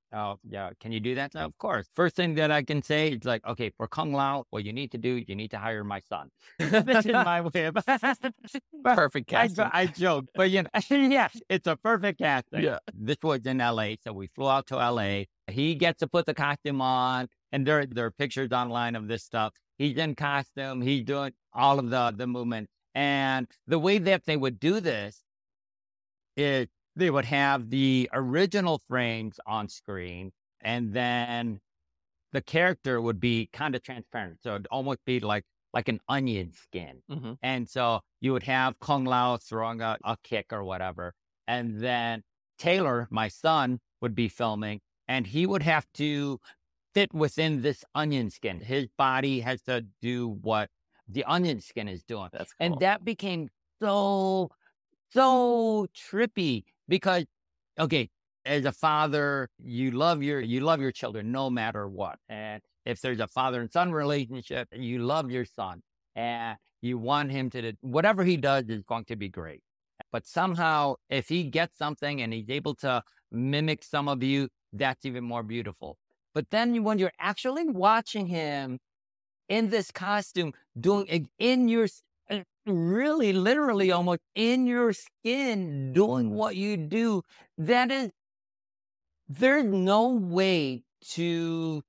Oh, yeah. Can you do that? Of course. First thing that I can say is like, okay, for Kung Lao, what you need to do, you need to hire my son. This is my way of. But Perfect I, jo- casting. I joke, but you know, yeah, it's a perfect casting. Yeah. This was in L A, so we flew out to L A. He gets to put the costume on, and there, there are pictures online of this stuff. He's in costume. He's doing all of the, the movement. And the way that they would do this is they would have the original frames on screen, and then the character would be kind of transparent. So it'd almost be like like an onion skin. hmm And so you would have Kung Lao throwing a, a kick or whatever. And then Taylor, my son, would be filming, and he would have to fit within this onion skin. His body has to do what the onion skin is doing. That's cool. And that became so, so trippy because, okay, as a father, you love your you love your children no matter what. And if there's a father and son relationship, you love your son and you want him to do, whatever he does is going to be great. But somehow, if he gets something and he's able to mimic some of you, that's even more beautiful. But then when you're actually watching him in this costume, doing it in your, s- uh, really, literally, almost in your skin, doing what you do, that is, there's no way to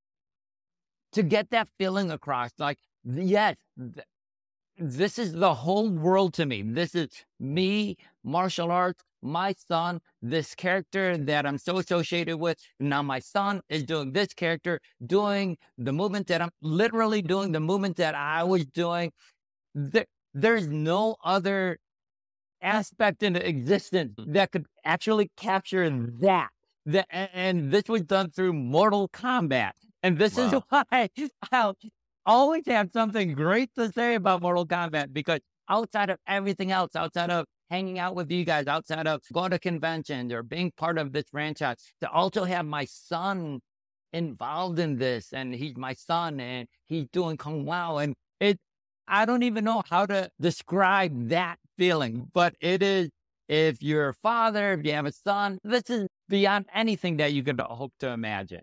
to get that feeling across. Like, yes, th- this is the whole world to me. This is me, martial arts, my son, this character that I'm so associated with. Now my son is doing this character, doing the movement that I'm literally doing, the movement that I was doing. There, there's no other aspect in existence that could actually capture that. That a- and this was done through Mortal Kombat. And this is Wow. why I'll always have something great to say about Mortal Kombat, because outside of everything else, outside of hanging out with you guys, outside of going to conventions or being part of this franchise, to also have my son involved in this, and he's my son and he's doing Kung Lao, and it I don't even know how to describe that feeling, but it is, if you're a father, if you have a son, this is beyond anything that you could hope to imagine.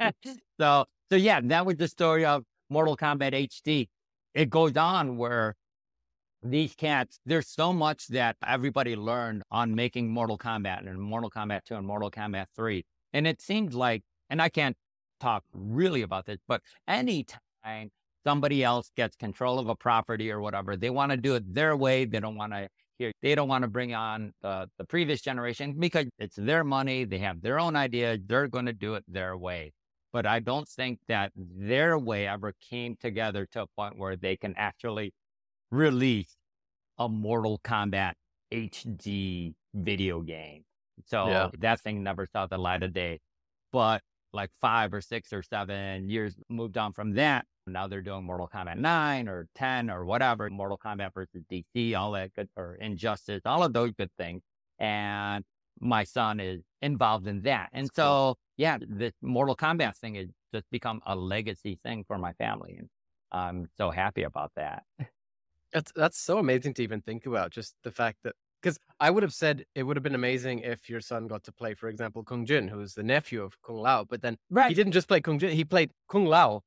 so so yeah, that was the story of Mortal Kombat H D. It goes on where these cats, there's so much that everybody learned on making Mortal Kombat and Mortal Kombat two and Mortal Kombat three. And it seems like, and I can't talk really about this, but anytime somebody else gets control of a property or whatever, they want to do it their way. They don't want to hear, they don't want to bring on the, the previous generation because it's their money. They have their own ideas. They're going to do it their way. But I don't think that their way ever came together to a point where they can actually release a Mortal Kombat H D video game. So Yeah. that thing never saw the light of day. But like five or six or seven years moved on from that. Now they're doing Mortal Kombat nine or ten or whatever, Mortal Kombat versus D C, all that good, or Injustice, all of those good things. And my son is involved in that. And That's so, cool. yeah, this Mortal Kombat thing has just become a legacy thing for my family. And I'm so happy about that. That's that's so amazing to even think about. Just the fact that, because I would have said it would have been amazing if your son got to play, for example, Kung Jin, who's the nephew of Kung Lao. But then he Right. didn't just play Kung Jin; he played Kung Lao.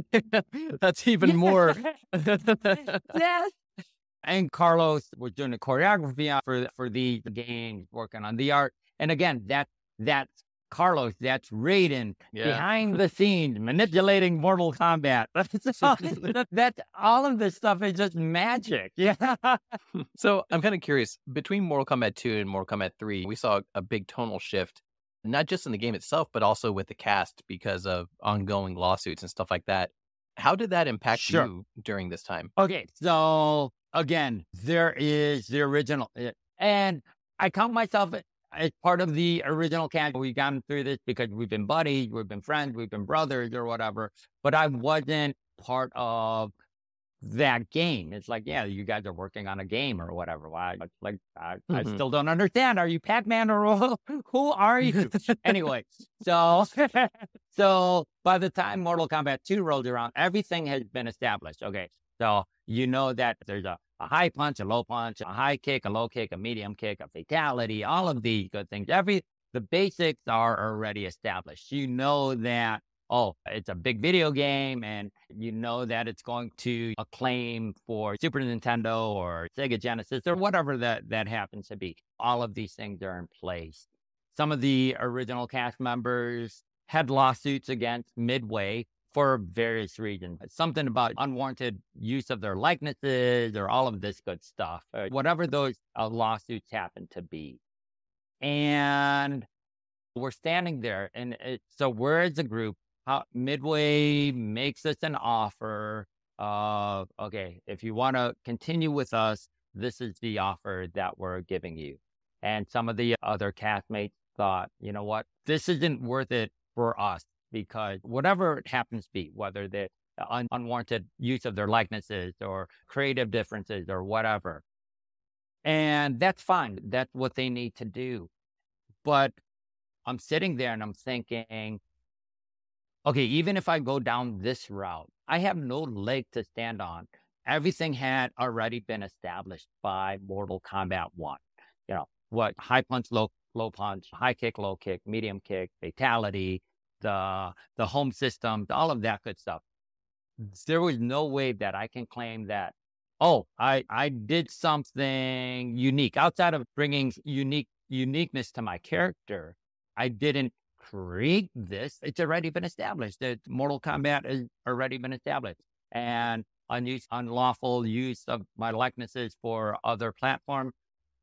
That's even more. Yes. And Carlos was doing the choreography for for the games, working on the art. And again, that that's Carlos, that's Raiden Yeah. behind the scenes manipulating Mortal Kombat. That's all, that, that's all of this stuff is just magic. Yeah. So I'm kind of curious, between Mortal Kombat two and Mortal Kombat three, we saw a big tonal shift, not just in the game itself, but also with the cast because of ongoing lawsuits and stuff like that. How did that impact Sure. you during this time? Okay, so again, there is the original, eh, and I count myself as part of the original cast. We've gone through this because we've been buddies, we've been friends, we've been brothers or whatever, but I wasn't part of that game. It's like, yeah, you guys are working on a game or whatever. Why? It's like, I, I Mhm. still don't understand. Are you Pac-Man or who are you? Anyway, so so by the time Mortal Kombat two rolled around, everything has been established. Okay, so you know that there's a, a high punch, a low punch, a high kick, a low kick, a medium kick, a fatality, all of these good things. Every the basics are already established. You know that, oh, it's a big video game, and you know that it's going to acclaim for Super Nintendo or Sega Genesis or whatever that, that happens to be. All of these things are in place. Some of the original cast members had lawsuits against Midway for various reasons. Something about unwarranted use of their likenesses or all of this good stuff, or whatever those uh, lawsuits happen to be. And we're standing there, and it, so we're as a group, how Midway makes us an offer of, okay, if you want to continue with us, this is the offer that we're giving you. And some of the other castmates thought, you know what, this isn't worth it for us, because whatever it happens to be, whether the un- unwarranted use of their likenesses or creative differences or whatever, and that's fine. That's what they need to do. But I'm sitting there and I'm thinking, okay, even if I go down this route, I have no leg to stand on. Everything had already been established by Mortal Kombat one. You know, what high punch, low low punch, high kick, low kick, medium kick, fatality, the the home systems, all of that good stuff. There was no way that I can claim that, oh, I, I did something unique outside of bringing unique uniqueness to my character. I didn't create this. It's already been established. That Mortal Kombat has already been established. And unused, unlawful use of my likenesses for other platforms.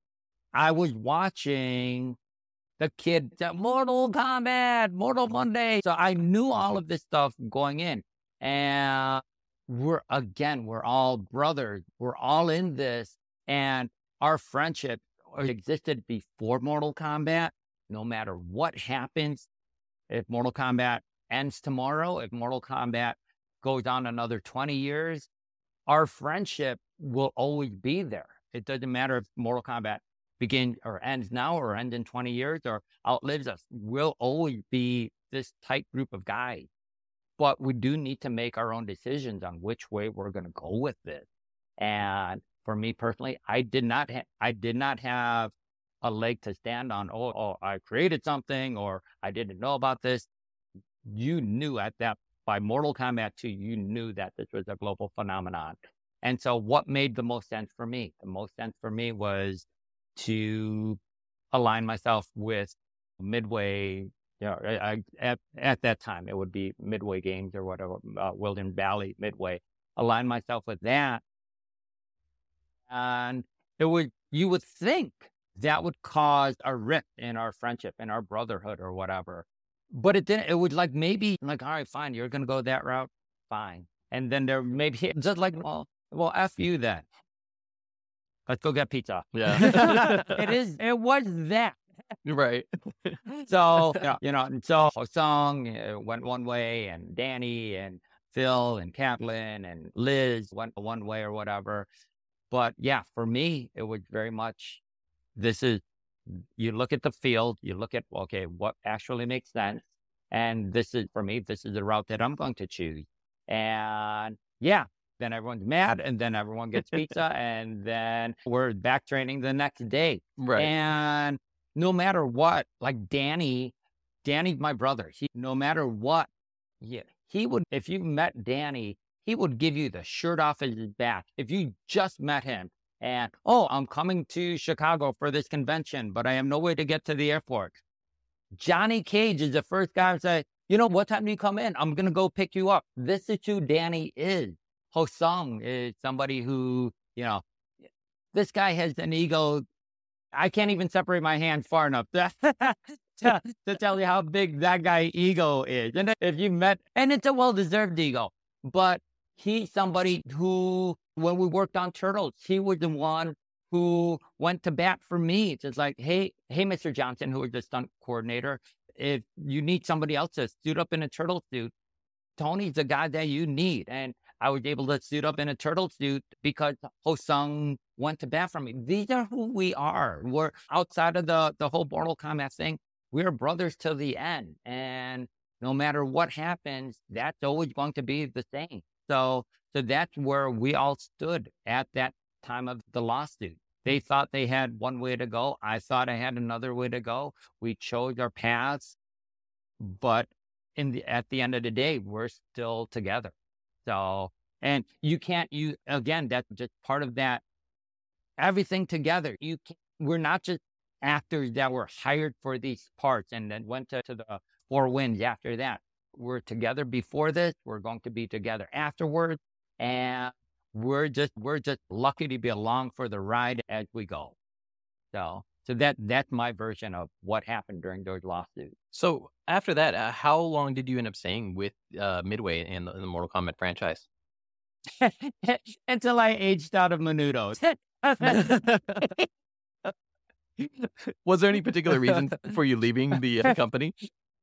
I was watching the kid, Mortal Kombat, Mortal Monday. So I knew all of this stuff going in. And we're, again, we're all brothers. We're all in this. And our friendship existed before Mortal Kombat. No matter what happens, if Mortal Kombat ends tomorrow, if Mortal Kombat goes on another twenty years, our friendship will always be there. It doesn't matter if Mortal Kombat begins or ends now or ends in twenty years or outlives us. We'll always be this tight group of guys. But we do need to make our own decisions on which way we're going to go with this. And for me personally, I did not ha- I did not have a leg to stand on. Oh, oh, I created something, or I didn't know about this. You knew at that, by Mortal Kombat two, you knew that this was a global phenomenon. And so what made the most sense for me? The most sense for me was to align myself with Midway. You know, I, I, at, at that time, it would be Midway Games or whatever, uh, Wilden Valley Midway. Align myself with that. And it would, you would think that would cause a rift in our friendship, in our brotherhood or whatever. But it didn't. It would like maybe like, all right, fine, you're going to go that route. Fine. And then there maybe just like, well, well, F you then. Let's go get pizza. Yeah. It is. It was that. Right. So, you know, you know, and so Hosung uh, went one way, and Danny and Phil and Kathleen and Liz went one way or whatever. But yeah, for me, it was very much, this is, you look at the field, you look at, okay, what actually makes sense. And this is, for me, this is the route that I'm going to choose. And yeah, then everyone's mad, and then everyone gets pizza, and then we're back training the next day. Right. And no matter what, like Danny, Danny's my brother. He, no matter what, he, he would, if you met Danny, he would give you the shirt off his back. If you just met him and, oh, I'm coming to Chicago for this convention, but I have no way to get to the airport. Johnny Cage is the first guy to say, you know, what time do you come in? I'm going to go pick you up. This is who Danny is. Hosung is somebody who, you know, this guy has an ego. I can't even separate my hands far enough to, to, to tell you how big that guy ego is. And if you met, and it's a well-deserved ego, but he's somebody who, when we worked on Turtles, he was the one who went to bat for me. It's just like, hey, hey, Mister Johnson, who was the stunt coordinator, if you need somebody else to suit up in a turtle suit, Tony's the guy that you need. And I was able to suit up in a turtle suit because Hosung went to bat for me. These are who we are. We're outside of the, the whole Mortal Kombat thing. We're brothers till the end. And no matter what happens, that's always going to be the same. So, so that's where we all stood at that time of the lawsuit. They thought they had one way to go. I thought I had another way to go. We chose our paths, but in the at the end of the day, we're still together. So, and you can't, you again, that's just part of that. Everything together. You can't, we're not just actors that were hired for these parts and then went to, to the Four Winds after that. We're together before this. We're going to be together afterwards, and we're just we're just lucky to be along for the ride as we go. So, so that that's my version of what happened during those lawsuits. So after that, uh, how long did you end up staying with uh, Midway in the, in the Mortal Kombat franchise? Until I aged out of Menudo. Was there any particular reason for you leaving the uh, company?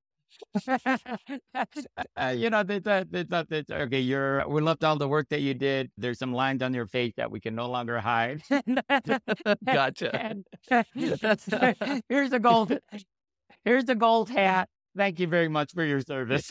uh, you know, they thought, they thought that, okay, you're, we loved all the work that you did. There's some lines on your face that we can no longer hide. Gotcha. Here's a gold, here's the gold hat. Thank you very much for your service.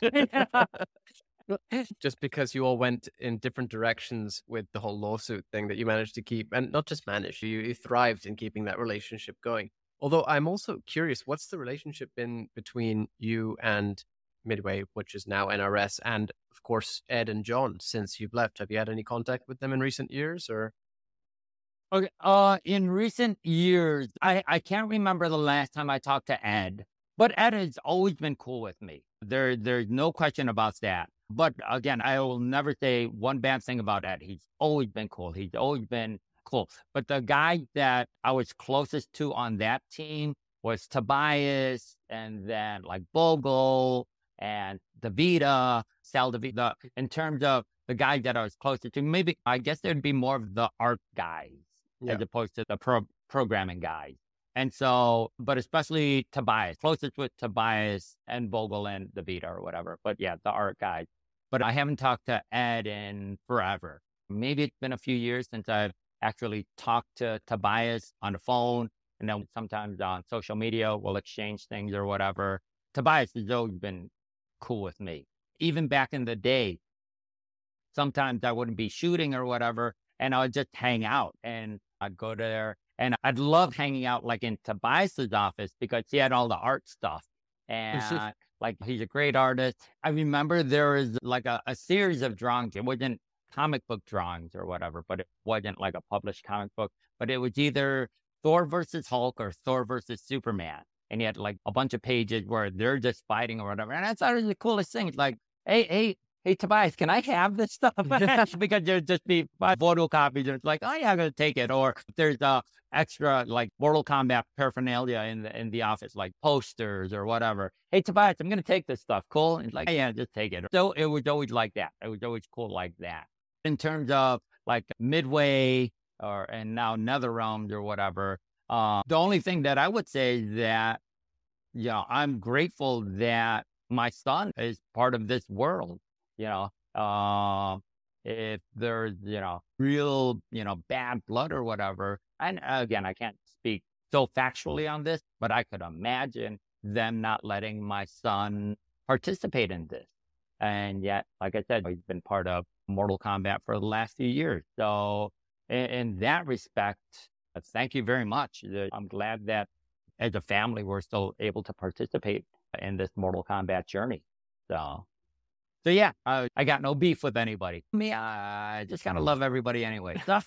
Just because you all went in different directions with the whole lawsuit thing that you managed to keep, and not just managed, you, you thrived in keeping that relationship going. Although I'm also curious, what's the relationship been between you and Midway, which is now N R S, and of course Ed and John since you've left? Have you had any contact with them in recent years, or? Okay, uh, in recent years, I, I can't remember the last time I talked to Ed, but Ed has always been cool with me. There, there's no question about that. But again, I will never say one bad thing about Ed. He's always been cool. He's always been cool. But the guy that I was closest to on that team was Tobias, and then like Bogle and Davida, Sal Davida. In terms of the guys that I was closest to, maybe I guess there'd be more of the art guys Yeah. as opposed to the pro- programming guys. And so, but especially Tobias, closest with Tobias and Bogle and Davida or whatever. But yeah, the art guys. But I haven't talked to Ed in forever. Maybe it's been a few years since I've actually talked to Tobias on the phone. And then sometimes on social media, we'll exchange things or whatever. Tobias has always been cool with me. Even back in the day, sometimes I wouldn't be shooting or whatever, and I would just hang out. And I'd go there, and I'd love hanging out like in Tobias's office because he had all the art stuff. And like, he's a great artist. I remember there was like a, a series of drawings. It wasn't comic book drawings or whatever, but it wasn't like a published comic book. But it was either Thor versus Hulk or Thor versus Superman. And he had like a bunch of pages where they're just fighting or whatever. And I thought it was the coolest thing. It's like, hey, hey, hey, Tobias, can I have this stuff? Because there'd just be five photocopies. And it's like, oh, yeah, I'm going to take it. Or there's uh, extra like Mortal Kombat paraphernalia in the in the office, like posters or whatever. Hey, Tobias, I'm going to take this stuff. Cool? And it's like, yeah, just take it. So it was always like that. It was always cool like that. In terms of like Midway or and now NetherRealms or whatever, uh, the only thing that I would say that, you know, I'm grateful that my son is part of this world. You know, uh, if there's, you know, real, you know, bad blood or whatever. And again, I can't speak so factually on this, but I could imagine them not letting my son participate in this. And yet, like I said, he's been part of Mortal Kombat for the last few years. So in, in that respect, uh, thank you very much. I'm glad that as a family, we're still able to participate in this Mortal Kombat journey. So. So yeah, I, I got no beef with anybody. Me, I just kind of love everybody anyway. So.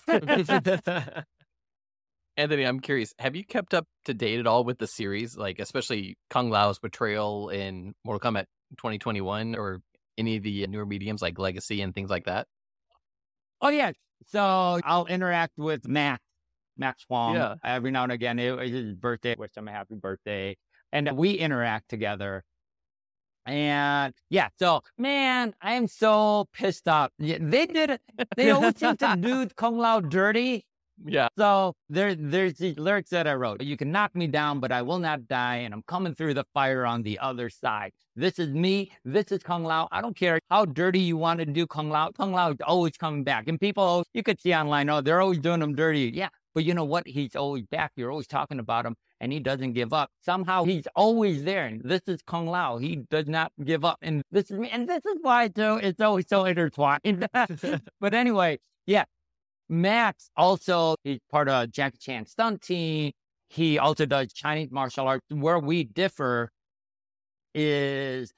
Anthony, I'm curious, have you kept up to date at all with the series, like especially Kung Lao's portrayal in Mortal Kombat twenty twenty-one or any of the newer mediums like Legacy and things like that? Oh yeah, so I'll interact with Max, Max Wong Yeah. every now and again. It was his birthday, wish him a happy birthday. And we interact together. And yeah, so man, I am so pissed off. Yeah, they did it. They always seem to do Kung Lao dirty. Yeah. So there, there's these lyrics that I wrote. You can knock me down, but I will not die. And I'm coming through the fire on the other side. This is me. This is Kung Lao. I don't care how dirty you want to do Kung Lao. Kung Lao is always coming back. And people, you could see online, oh, they're always doing him dirty. Yeah. But you know what? He's always back. You're always talking about him. And he doesn't give up. Somehow he's always there. And this is Kung Lao. He does not give up. And this is me. And this is why it's, so, it's always so intertwined. But anyway, yeah. Max also, he's part of Jackie Chan's stunt team. He also does Chinese martial arts. Where we differ is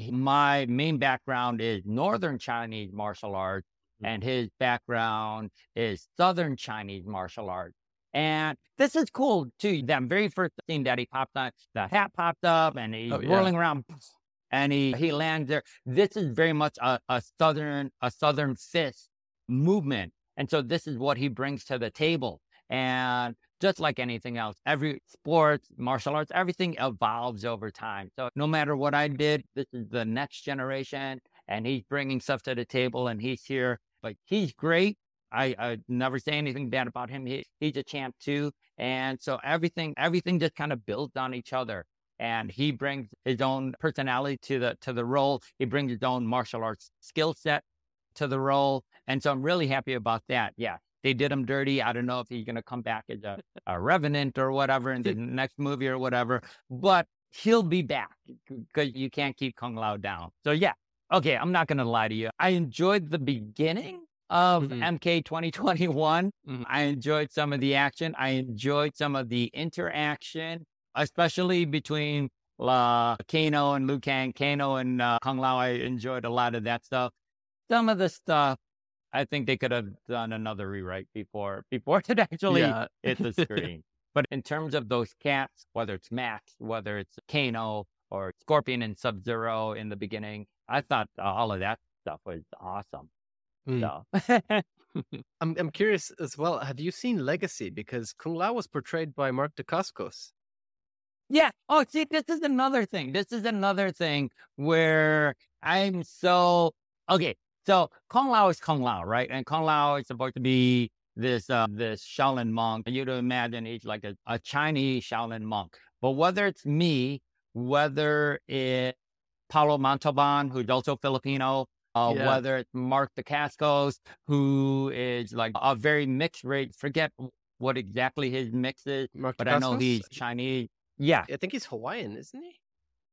my main background is Northern Chinese martial arts, and his background is Southern Chinese martial arts. And this is cool too. That very first scene that he popped on, the hat popped up and he's Oh, yeah. whirling around and he, he lands there. This is very much a, a Southern, a Southern fist movement. And so this is what he brings to the table. And just like anything else, every sport, martial arts, everything evolves over time. So no matter what I did, this is the next generation and he's bringing stuff to the table and he's here. But he's great. I, I never say anything bad about him. He, he's a champ too. And so everything, everything just kind of builds on each other. And he brings his own personality to the, to the role. He brings his own martial arts skill set to the role. And so I'm really happy about that. Yeah. They did him dirty. I don't know if he's going to come back as a, a revenant or whatever in the next movie or whatever, but he'll be back because you can't keep Kung Lao down. So yeah. Okay. I'm not going to lie to you. I enjoyed the beginning of mm-hmm. M K twenty twenty-one. Mm-hmm. I enjoyed some of the action. I enjoyed some of the interaction, especially between uh, Kano and Liu Kang, Kano and uh, Kung Lao. I enjoyed a lot of that stuff. Some of the stuff, I think they could have done another rewrite before, before it actually yeah. hit the screen. But in terms of those cats, whether it's Max, whether it's Kano or Scorpion and Sub-Zero in the beginning, I thought all of that stuff was awesome. Mm. So. I'm I'm curious as well. Have you seen Legacy? Because Kung Lao was portrayed by Mark Dacascos. Yeah. Oh, see, this is another thing. This is another thing where I'm so okay. So Kung Lao is Kung Lao, right? And Kung Lao is supposed to be this uh, this Shaolin monk. You'd imagine he's like a, a Chinese Shaolin monk. But whether it's me, whether it's Paulo Montalban, who's also Filipino, Uh, yeah. whether it's Mark Dacascos, who is like a very mixed race. Forget what exactly his mix is, Mark but Dacascos? I know he's Chinese. Yeah. I think he's Hawaiian, isn't he?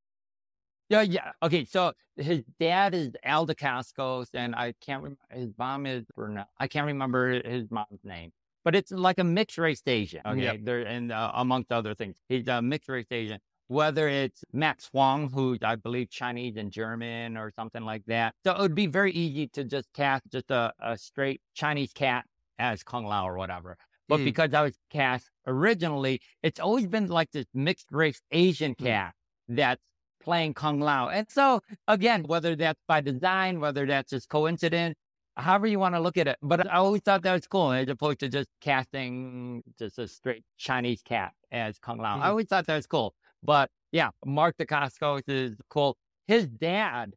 Yeah, yeah. Okay, so his dad is Al Dacascos, and I can't remember, his mom is Bernal. I can't remember his mom's name, but it's like a mixed race Asian. Okay, yep. There and uh, amongst other things, he's a mixed race Asian. Whether it's Max Huang, who's I believe Chinese and German or something like that. So it would be very easy to just cast just a, a straight Chinese cat as Kung Lao or whatever. But mm. because I was cast originally, it's always been like this mixed race Asian cat mm. that's playing Kung Lao. And so again, whether that's by design, whether that's just coincidence, however you want to look at it. But I always thought that was cool as opposed to just casting just a straight Chinese cat as Kung Lao. Mm. I always thought that was cool. But yeah, Mark Dacascos is cool. His dad,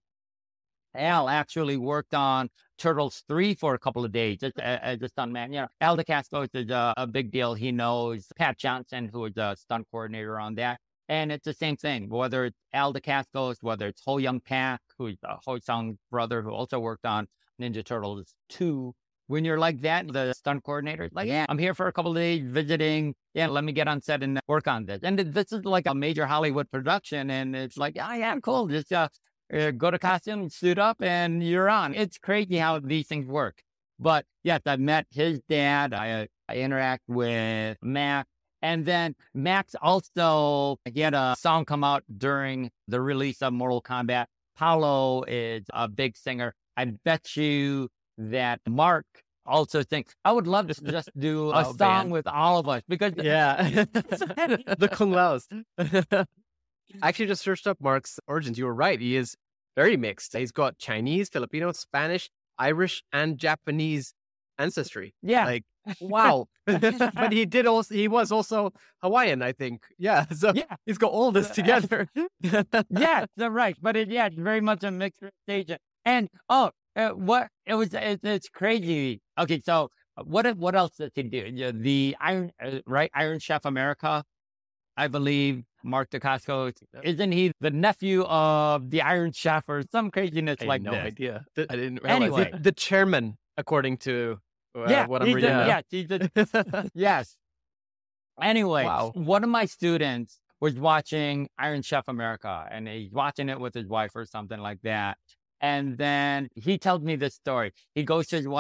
Al, actually worked on Turtles three for a couple of days just as a stuntman. You know, Al Dacascos is a, a big deal. He knows Pat Johnson, who is a stunt coordinator on that. And it's the same thing, whether it's Al Dacascos, whether it's Ho Young Pak, who's uh, Ho Sung's brother, who also worked on Ninja Turtles two. When you're like that, the stunt coordinator is like, yeah, I'm here for a couple of days visiting. Yeah, let me get on set and work on this. And this is like a major Hollywood production. And it's like, oh, yeah, cool. Just uh, uh, go to costume, suit up, and you're on. It's crazy how these things work. But yes, I met his dad. I, I interact with Max. And then Max also, he had a song come out during the release of Mortal Kombat. Paulo is a big singer. I bet you that Mark also thinks I would love to just do a oh, song man. with all of us because yeah, the Kung Laos. I actually just searched up Mark's origins. You were right; he is very mixed. He's got Chinese, Filipino, Spanish, Irish, and Japanese ancestry. Yeah, like wow. But he did also he was also Hawaiian, I think. Yeah, so yeah. he's got all this together. Yeah, that's right. But it, yeah, it's very much a mixed stage. And oh. Uh, what it was, it, it's crazy. Okay, so what what else does he do? The Iron, uh, right? Iron Chef America, I believe. Mark Dacascos, isn't he the nephew of the Iron Chef or some craziness I like no this? No idea. The, I didn't realize. Anyway, the, the chairman, according to uh, yeah, what I'm reading. A, yes, he's a, yes. Anyway, wow. One of my students was watching Iron Chef America, and he's watching it with his wife or something like that. And then he tells me this story. He goes to his wife,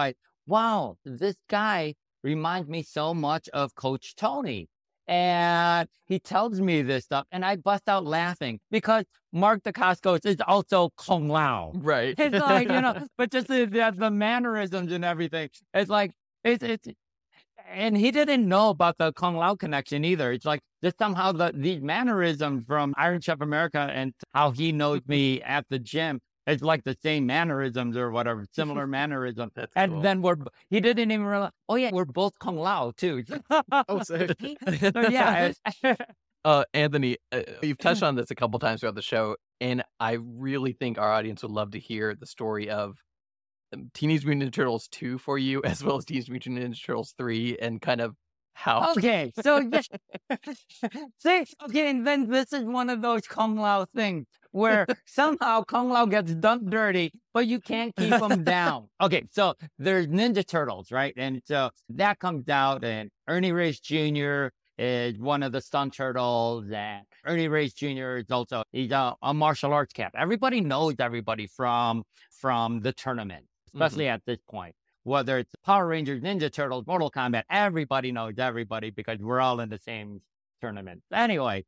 wow, this guy reminds me so much of Coach Tony. And he tells me this stuff, and I bust out laughing because Mark Dacascos is also Kung Lao. Right. It's like, you know, but just the, the, the mannerisms and everything. It's like, it's, it's, and he didn't know about the Kung Lao connection either. It's like just somehow the these mannerisms from Iron Chef America and how he knows me at the gym. It's like the same mannerisms or whatever, similar mannerisms. That's And cool. then we're, he didn't even realize, oh yeah, we're both Kung Lao too. Oh, sick. So yeah. it's- Uh, Anthony, uh, you've touched on this a couple times throughout the show, and I really think our audience would love to hear the story of um, Teenage Mutant Ninja Turtles two for you, as well as Teenage Mutant Ninja Turtles three, and kind of how. Okay, so yes. See, okay, and then this is one of those Kung Lao things where somehow Kung Lao gets done dirty, but you can't keep him down. Okay, so there's Ninja Turtles, right? And so that comes out, and Ernie Reyes Junior is one of the stunt turtles, and Ernie Reyes Junior is also he's a, a martial arts cap. Everybody knows everybody from from the tournament, especially at this point. Whether it's Power Rangers, Ninja Turtles, Mortal Kombat, everybody knows everybody because we're all in the same tournament. Anyway,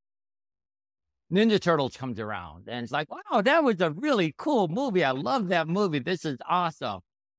Ninja Turtles comes around and it's like, wow, that was a really cool movie. I love that movie. This is awesome.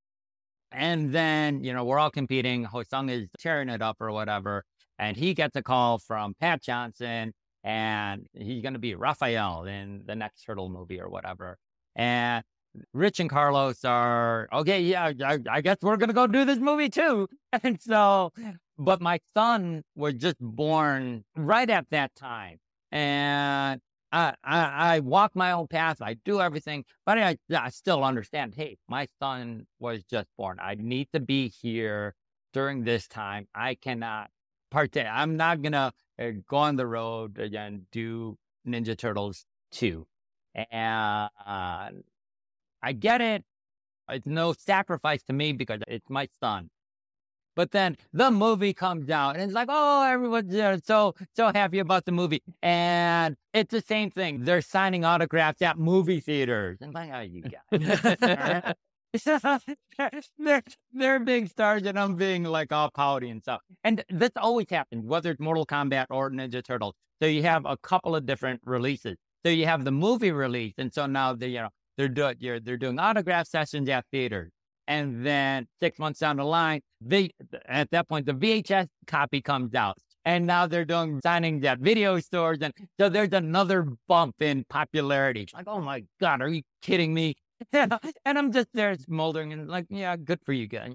And then, you know, we're all competing. Hosung is tearing it up or whatever. And he gets a call from Pat Johnson, and he's going to be Raphael in the next Turtle movie or whatever. And Rich and Carlos are, okay, yeah, I, I guess we're going to go do this movie too. And so, but my son was just born right at that time. And I, I, I walk my own path. I do everything, but I, I still understand, hey, my son was just born. I need to be here during this time. I cannot partake. I'm not going to uh, go on the road and do Ninja Turtles two. And uh, I get it. It's no sacrifice to me because it's my son. But then the movie comes out and it's like, oh, everyone's uh, so, so happy about the movie. And it's the same thing. They're signing autographs at movie theaters. And I'm like, oh, you guys. they're, they're big stars and I'm being like all pouty and stuff. And this always happens, whether it's Mortal Kombat or Ninja Turtles. So you have a couple of different releases. So you have the movie release. And so now they, you know, they're doing, you're, they're doing autograph sessions at theaters. And then six months down the line, they, at that point, the V H S copy comes out. And now they're doing signings at video stores. And so there's another bump in popularity. It's like, oh my God, are you kidding me? And I'm just there smoldering and like, yeah, good for you guys.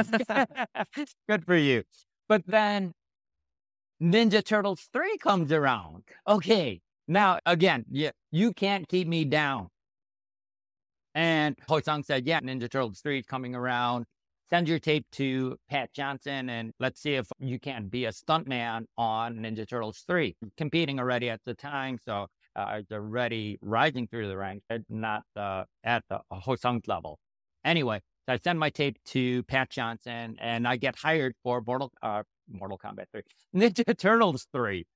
Good for you. But then Ninja Turtles three comes around. Okay, now again, yeah, you can't keep me down. And Hosung said, yeah, Ninja Turtles three is coming around. Send your tape to Pat Johnson and let's see if you can be a stuntman on Ninja Turtles three. Competing already at the time, so uh, they're already rising through the ranks, not uh, at the Hosung's level. Anyway, so I send my tape to Pat Johnson and I get hired for Mortal, uh, Mortal Kombat three, Ninja Turtles three.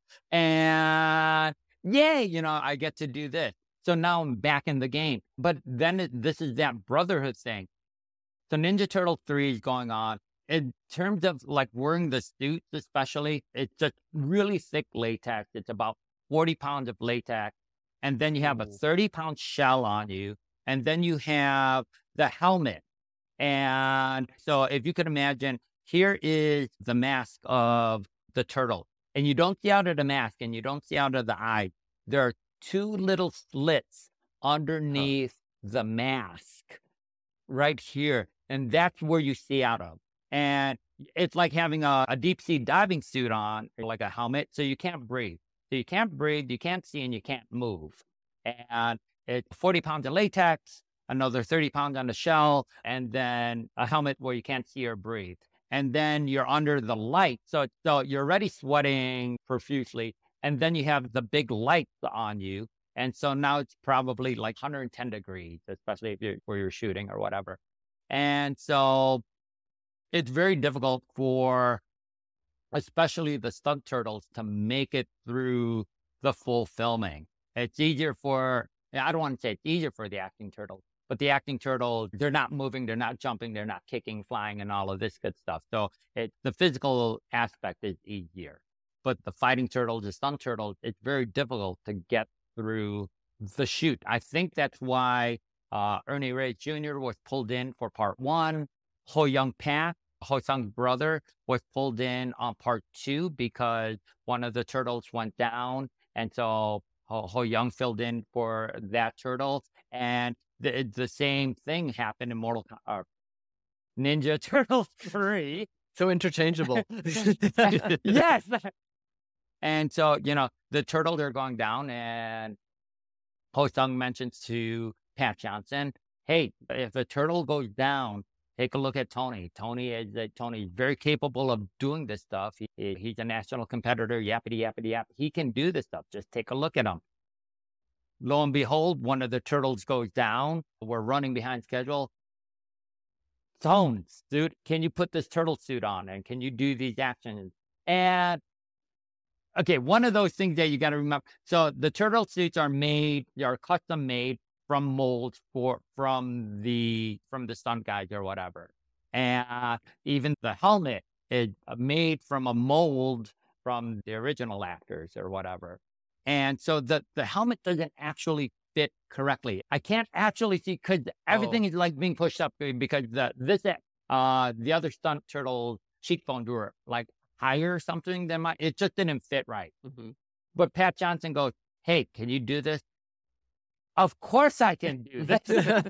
And yay, you know, I get to do this. So now I'm back in the game. But then it, this is that brotherhood thing. So Ninja Turtle three is going on. In terms of like wearing the suits especially, it's just really thick latex. It's about forty pounds of latex. And then you have a thirty pound shell on you. And then you have the helmet. And so if you could imagine, here is the mask of the turtle. And you don't see out of the mask and you don't see out of the eye. There are two little slits underneath huh. the mask right here. And that's where you see out of. And it's like having a, a deep sea diving suit on, like a helmet. So you can't breathe. So you can't breathe, you can't see, and you can't move. And it's forty pounds of latex, another thirty pounds on the shell, and then a helmet where you can't see or breathe. And then you're under the light. So, so you're already sweating profusely. And then you have the big lights on you. And so now it's probably like one hundred ten degrees, especially if you're where you're shooting or whatever. And so it's very difficult for especially the stunt turtles to make it through the full filming. It's easier for, I don't want to say it's easier for the acting turtles, But the acting turtles, they're not moving, they're not jumping, they're not kicking, flying, and all of this good stuff. So it, the physical aspect is easier. But the fighting turtles, the stunt turtles, it's very difficult to get through the shoot. I think that's why uh, Ernie Reyes Junior was pulled in for part one. Ho Young Pak, Ho Sung's brother, was pulled in on part two because one of the turtles went down. And so Ho, Ho Young filled in for that turtle. And the, the same thing happened in Mortal Kombat. Uh, Ninja Turtles three. So interchangeable. Yes. And so, you know, the turtles are going down, and Ho Sung mentions to Pat Johnson, hey, if a turtle goes down, take a look at Tony. Tony is uh, Tony is very capable of doing this stuff. He, he's a national competitor, yappity, yappity, yap. He can do this stuff. Just take a look at him. Lo and behold, one of the turtles goes down. We're running behind schedule. Tones, dude, can you put this turtle suit on? And can you do these actions? And okay, one of those things that you got to remember. So the turtle suits are made, they are custom made from molds for from the from the stunt guys or whatever. And uh, even the helmet is made from a mold from the original actors or whatever. And so the, the helmet doesn't actually fit correctly. I can't actually see because everything oh. is like being pushed up because the this uh the other stunt turtle cheekbones were like higher or something than my, it just didn't fit right. Mm-hmm. But Pat Johnson goes, hey, can you do this? Of course I can do this.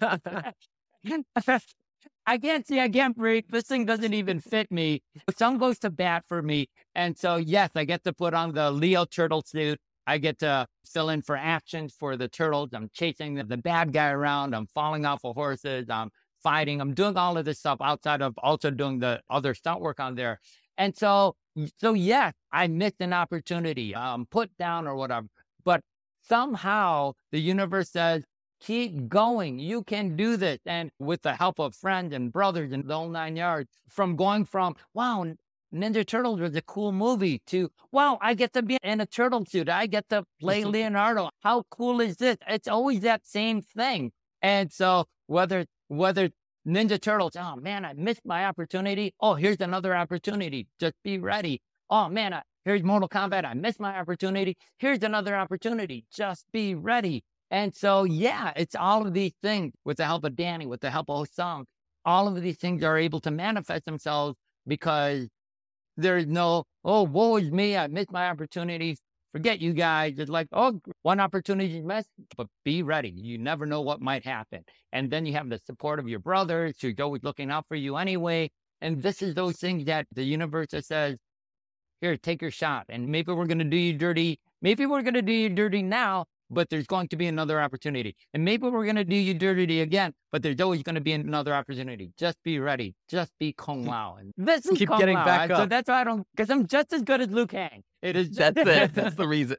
I can't see, I can't breathe. This thing doesn't even fit me. Some goes to bat for me. And so, yes, I get to put on the Leo turtle suit. I get to fill in for actions for the turtles. I'm chasing the, the bad guy around. I'm falling off of horses. I'm fighting. I'm doing all of this stuff outside of also doing the other stunt work on there. And so, so yes, I missed an opportunity, um, put down or whatever. But somehow the universe says, keep going. You can do this. And with the help of friends and brothers and the whole nine yards, from going from, wow, Ninja Turtles was a cool movie to, wow, I get to be in a turtle suit. I get to play Leonardo. How cool is this? It's always that same thing. And so whether, whether Ninja Turtles, oh man, I missed my opportunity. Oh, here's another opportunity. Just be ready. Oh man, I, here's Mortal Kombat. I missed my opportunity. Here's another opportunity. Just be ready. And so, yeah, it's all of these things with the help of Danny, with the help of Ho Sung. All of these things are able to manifest themselves because there's no, oh, woe is me. I missed my opportunity. Forget you guys. It's like, oh, one opportunity missed, but be ready. You never know what might happen. And then you have the support of your brothers who's always looking out for you anyway. And this is those things that the universe just says, here, take your shot. And maybe we're going to do you dirty. Maybe we're going to do you dirty now, but there's going to be another opportunity. And maybe we're going to do you dirty again, but there's always going to be another opportunity. Just be ready. Just be Kung Lao. And this is Keep Kung getting Lao. back I, up. So that's why I don't, because I'm just as good as Liu Kang. It is. That's it. That's the reason.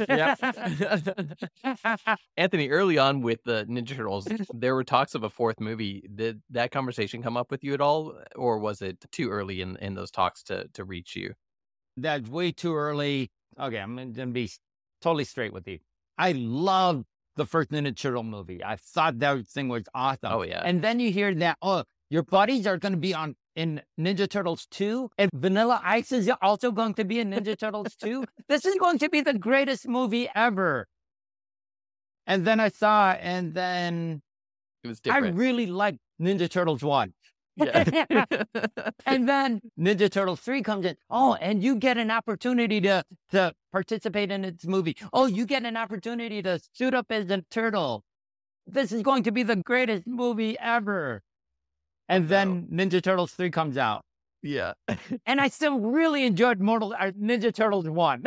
Anthony, early on with the Ninja Turtles, there were talks of a fourth movie. Did that conversation come up with you at all? Or was it too early in, in those talks to, to reach you? That's way too early. Okay, I'm going to be totally straight with you. I love the first Ninja Turtle movie. I thought that thing was awesome. Oh, yeah. And then you hear that, oh, your buddies are going to be on in Ninja Turtles two, and Vanilla Ice is also going to be in Ninja Turtles two. This is going to be the greatest movie ever. And then I saw, and then it was different. I really liked Ninja Turtles one. Yeah. And then Ninja Turtles three comes in. Oh, and you get an opportunity to, to participate in its movie. Oh, you get an opportunity to suit up as a turtle. This is going to be the greatest movie ever. And oh, then no. Ninja Turtles three comes out. Yeah. And I still really enjoyed Mortal uh, Ninja Turtles one.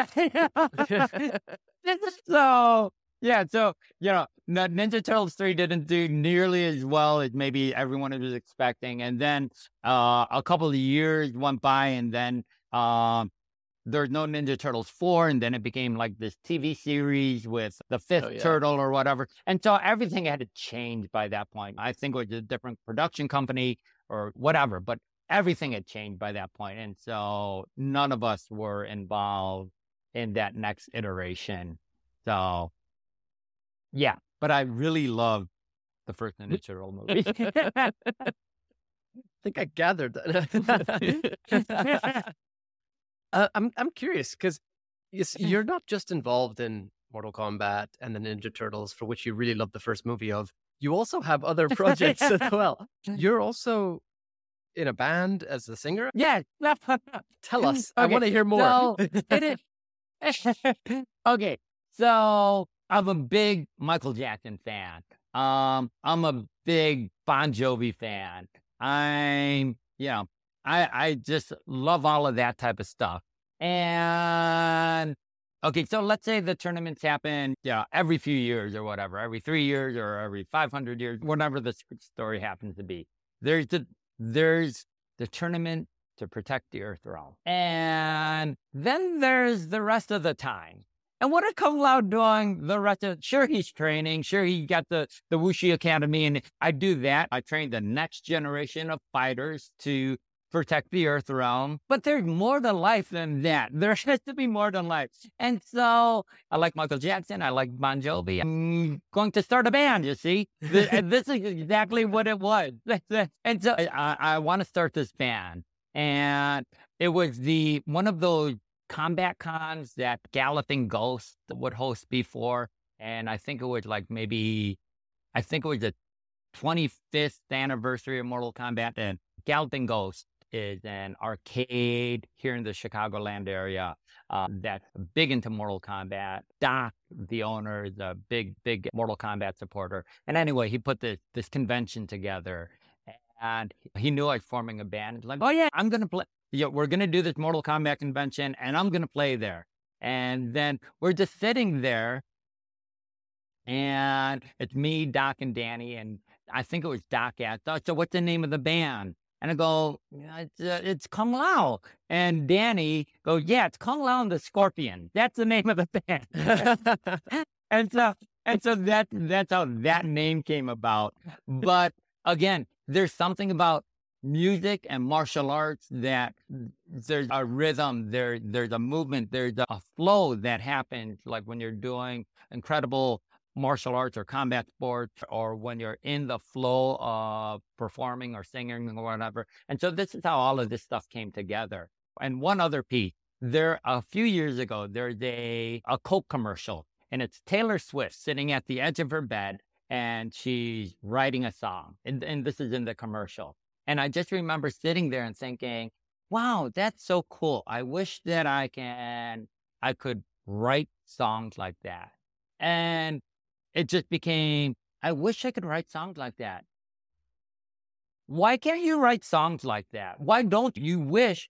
So, yeah, so, you know, Ninja Turtles three didn't do nearly as well as maybe everyone was expecting. And then uh, a couple of years went by, and then uh, there's no Ninja Turtles four, and then it became like this T V series with the fifth oh, yeah. turtle or whatever. And so everything had to change by that point. I think it was a different production company or whatever, but everything had changed by that point. And so none of us were involved in that next iteration. So, yeah, but I really love the first Ninja Turtle movie. I think I gathered that. uh, I'm I'm curious because you're not just involved in Mortal Kombat and the Ninja Turtles, for which you really love the first movie of. You also have other projects as well. You're also in a band as a singer. Yeah. Tell us. I Okay, want to hear more. So it is. Okay. So I'm a big Michael Jackson fan. Um, I'm a big Bon Jovi fan. I'm, you know, I I just love all of that type of stuff. And okay, so let's say the tournaments happen, yeah, every few years or whatever, every three years or every five hundred years, whatever the s- story happens to be. There's the there's the tournament to protect the Earth realm, and then there's the rest of the time. And what did Kung Lao doing the rest of? Sure, he's training. Sure, he got the the Wuxi Academy, and I do that. I train the next generation of fighters to protect the Earth realm. But there's more to life than that. There has to be more than life. And so I like Michael Jackson. I like Bon Jovi. I'm going to start a band, you see. This, and this is exactly what it was. And so I, I want to start this band. And it was the one of those combat cons that Galloping Ghost would host before. And I think it was like maybe, I think it was the twenty-fifth anniversary of Mortal Kombat. And Galloping Ghost is an arcade here in the Chicagoland area uh, that's big into Mortal Kombat. Doc, the owner, is a big, big Mortal Kombat supporter. And anyway, he put this, this convention together. And he knew I was forming a band. He's like, oh, yeah, I'm going to play. Yeah, we're going to do this Mortal Kombat convention, and I'm going to play there. And then we're just sitting there, and it's me, Doc, and Danny. And I think it was Doc asked, oh, so what's the name of the band? And I go, "Yeah, it's, uh, it's Kung Lao." And Danny goes, yeah, it's Kung Lao and the Scorpion. That's the name of the band. and so, and so that that's how that name came about. But again, there's something about music and martial arts that there's a rhythm, there, there's a movement, there's a flow that happens, like when you're doing incredible martial arts or combat sports, or when you're in the flow of performing or singing or whatever. And so this is how all of this stuff came together. And one other piece, there a few years ago, there's a, a Coke commercial, and it's Taylor Swift sitting at the edge of her bed, and she's writing a song. And, and this is in the commercial. And I just remember sitting there and thinking, wow, that's so cool. I wish that I can, I could write songs like that. And it just became, I wish I could write songs like that. Why can't you write songs like that? Why don't you wish?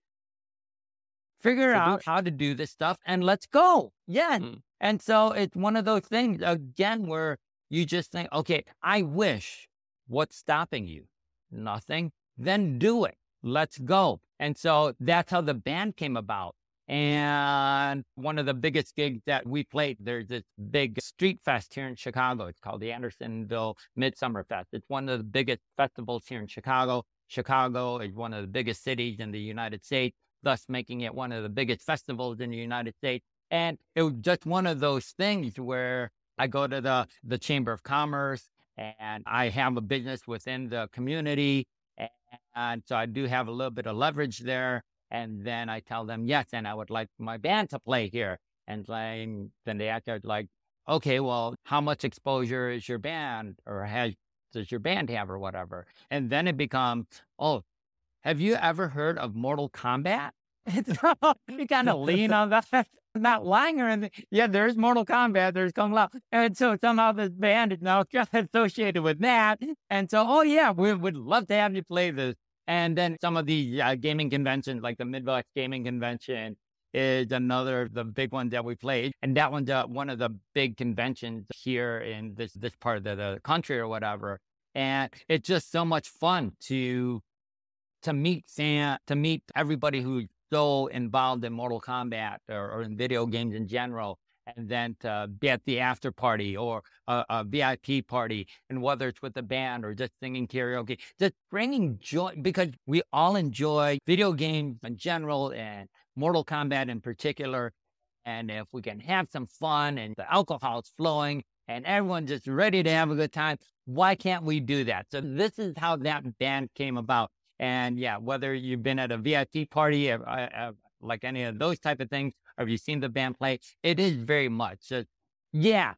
Figure So do out it. how to do this stuff and let's go. Yeah. Mm. And so it's one of those things, again, where you just think, okay, I wish. What's stopping you? Nothing. Then do it. Let's go. And so that's how the band came about. And one of the biggest gigs that we played, there's this big street fest here in Chicago. It's called the Andersonville Midsummer Fest. It's one of the biggest festivals here in Chicago. Chicago is one of the biggest cities in the United States, thus making it one of the biggest festivals in the United States. And it was just one of those things where I go to the, the Chamber of Commerce, and I have a business within the community. And so I do have a little bit of leverage there. And then I tell them, yes, and I would like my band to play here. And then, then they ask, like, okay, well, how much exposure is your band, or has does your band have, or whatever? And then it becomes, oh, have you ever heard of Mortal Kombat? You kind of lean on that. I'm not lying or anything. Yeah, there's Mortal Kombat, there's Kung Lao. And so somehow this band is now associated with that. And so, oh yeah, we would love to have you play this. And then some of the uh, gaming conventions, like the Midwest Gaming Convention, is another, the big one that we played. And that one's uh, one of the big conventions here in this, this part of the, the country or whatever. And it's just so much fun to, to meet Sam, to meet everybody who's so involved in Mortal Kombat or, or in video games in general, and then to be at the after party or a, a V I P party, and whether it's with the band or just singing karaoke, just bringing joy, because we all enjoy video games in general and Mortal Kombat in particular. And if we can have some fun and the alcohol is flowing and everyone's just ready to have a good time, Why can't we do that? So this is how that band came about. And yeah, whether you've been at a V I P party, or, uh, uh, like any of those type of things, or have you seen the band play, it is very much just, yeah,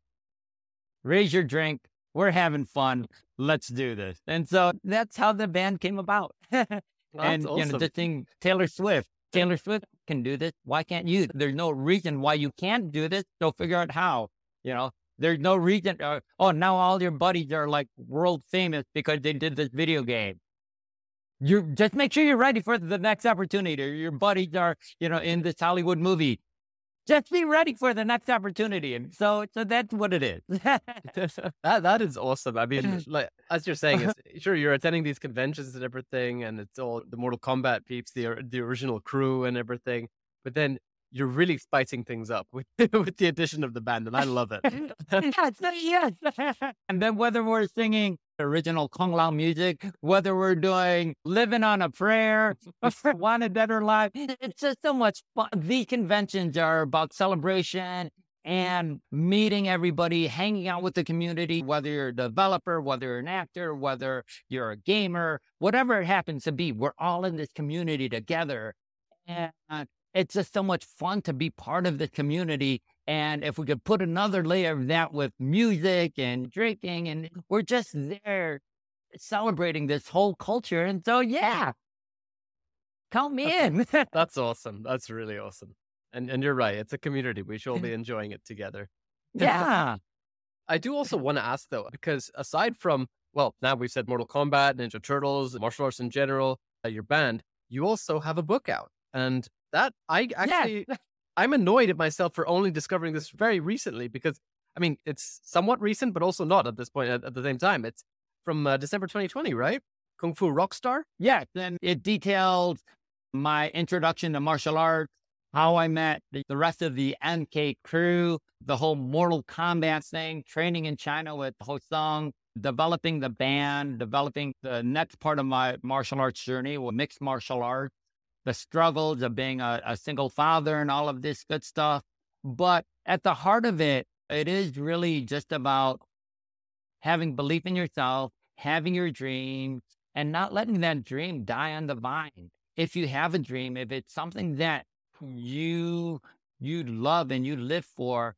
raise your drink. We're having fun. Let's do this. And so that's how the band came about. That's And, you know, awesome. the thing, Taylor Swift, Taylor Swift can do this. Why can't you? There's no reason why you can't do this. So figure out how, you know, there's no reason. Uh, oh, now all your buddies are like world famous because they did this video game. You just make sure you're ready for the next opportunity. Or your buddies are, you know, in this Hollywood movie. Just be ready for the next opportunity. And so, so that's what it is. that that is awesome. I mean, like as you're saying, it's, sure you're attending these conventions and everything, and it's all the Mortal Kombat peeps, the the original crew and everything. But then you're really spicing things up with with the addition of the band, and I love it. Yes, yes. And then whether we're singing original Kung Lao music, whether we're doing Living on a Prayer, Wanted Dead or Alive, it's just so much fun. These conventions are about celebration and meeting everybody, hanging out with the community, whether you're a developer, whether you're an actor, whether you're a gamer, whatever it happens to be, we're all in this community together. And it's just so much fun to be part of the community. And if we could put another layer of that with music and drinking, and we're just there celebrating this whole culture. And so, yeah, count me in. That's awesome. That's really awesome. And and you're right. It's a community. We should all be enjoying it together. Yeah. I do also want to ask though, because aside from, well, now we've said Mortal Kombat, Ninja Turtles, martial arts in general, uh, your band, you also have a book out. And that I actually, Yes. I'm annoyed at myself for only discovering this very recently because, I mean, it's somewhat recent, but also not at this point at, at the same time. It's from uh, December twenty twenty, right? Kung Fu Rockstar? Yes. And it detailed my introduction to martial arts, how I met the, the rest of the N K crew, the whole Mortal Kombat thing, training in China with Hosung, developing the band, developing the next part of my martial arts journey with mixed martial arts, the struggles of being a, a single father and all of this good stuff. But at the heart of it, it is really just about having belief in yourself, having your dreams, and not letting that dream die on the vine. If you have a dream, if it's something that you you love and you live for,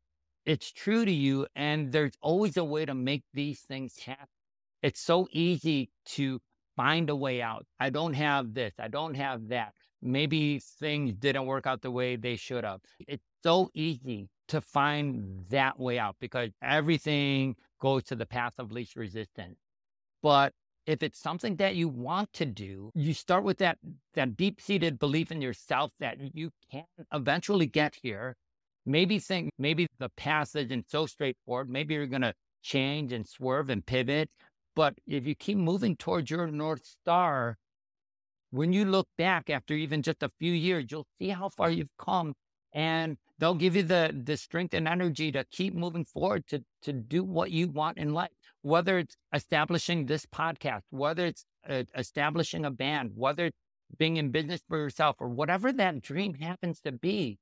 it's true to you, and there's always a way to make these things happen. It's so easy to find a way out. I don't have this. I don't have that. Maybe things didn't work out the way they should have. It's so easy to find that way out because everything goes to the path of least resistance. But if it's something that you want to do, you start with that, that deep-seated belief in yourself that you can eventually get here. Maybe think, maybe the path isn't so straightforward. Maybe you're going to change and swerve and pivot. But if you keep moving towards your North Star, when you look back after even just a few years, you'll see how far you've come. And they'll give you the, the strength and energy to keep moving forward, to, to do what you want in life, whether it's establishing this podcast, whether it's uh, establishing a band, whether it's being in business for yourself, or whatever that dream happens to be.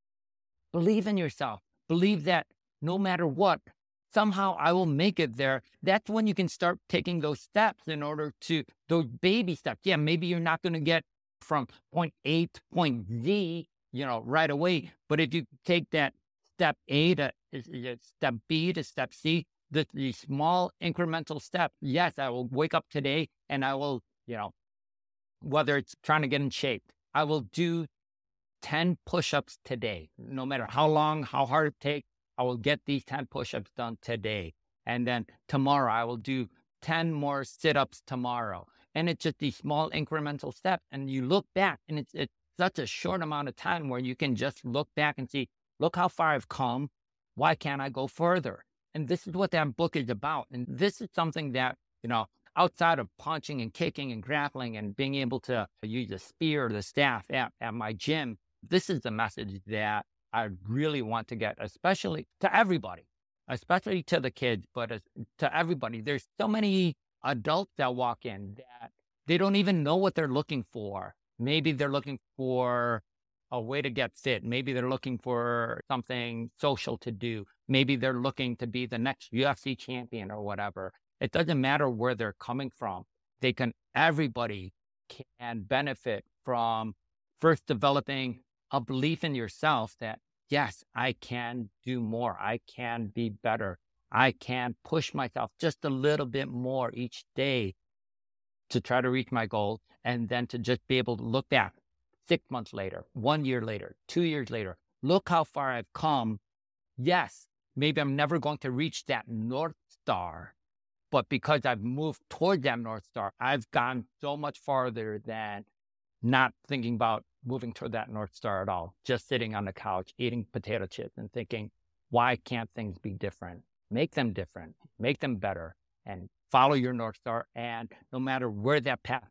Believe in yourself. Believe that no matter what, somehow I will make it there. That's when you can start taking those steps in order to, those baby steps. Yeah, maybe you're not going to get from point A to point Z, you know, right away. But if you take that step A to step B to step C, the, the small incremental step, yes, I will wake up today and I will, you know, whether it's trying to get in shape, I will do ten push-ups today, no matter how long, how hard it takes. I will get these ten push-ups done today. And then tomorrow I will do ten more sit-ups tomorrow. And it's just these small incremental steps. And you look back and it's, it's such a short amount of time where you can just look back and see, look how far I've come. Why can't I go further? And this is what that book is about. And this is something that, you know, outside of punching and kicking and grappling and being able to use the spear or the staff at, at my gym, this is the message that I really want to get, especially to everybody, especially to the kids, but as, to everybody. There's so many adults that walk in that they don't even know what they're looking for. Maybe they're looking for a way to get fit. Maybe they're looking for something social to do. maybe they're looking to be the next U F C champion or whatever. It doesn't matter where they're coming from. They can, everybody can benefit from first developing a belief in yourself that, yes, I can do more. I can be better. I can push myself just a little bit more each day to try to reach my goals, and then to just be able to look back six months later, one year later, two years later, look how far I've come. Yes, maybe I'm never going to reach that North Star, but because I've moved toward that North Star, I've gone so much farther than not thinking about moving toward that North Star at all, just sitting on the couch, eating potato chips and thinking, why can't things be different? Make them different, make them better, and follow your North Star. And no matter where that path,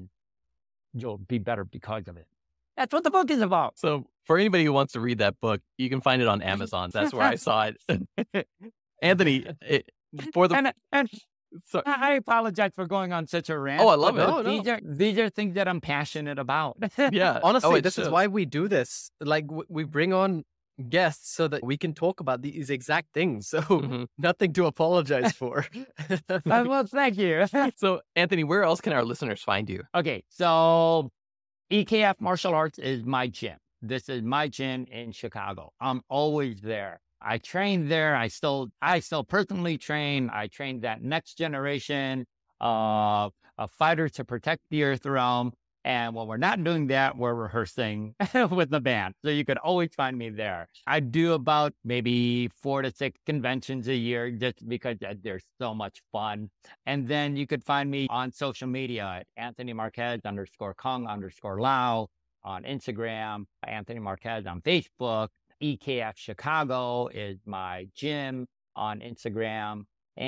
you'll be better because of it. That's what the book is about. So for anybody who wants to read that book, you can find it on Amazon. That's where I saw it. Anthony, it, for the... And, and so, I apologize for going on such a rant. Oh, I love it. No, no. these, are, these are things that I'm passionate about. yeah. Honestly, Oh, it this is shows. why we do this. Like, w- we bring on guests so that we can talk about these exact things. So Mhm. nothing to apologize for. Uh, well, thank you. So, Anthony, where else can our listeners find you? Okay, so E K F Martial Arts is my gym. This is my gym in Chicago. I'm always there. I train there. I still, I still personally train. I train that next generation of, of fighters to protect the Earth realm. And when we're not doing that, we're rehearsing with the band. So you could always find me there. I do about maybe four to six conventions a year just because they're so much fun. And then you could find me on social media at Anthony Marquez underscore Kung underscore Lao on Instagram, Anthony Marquez on Facebook. E K F Chicago is my gym on Instagram.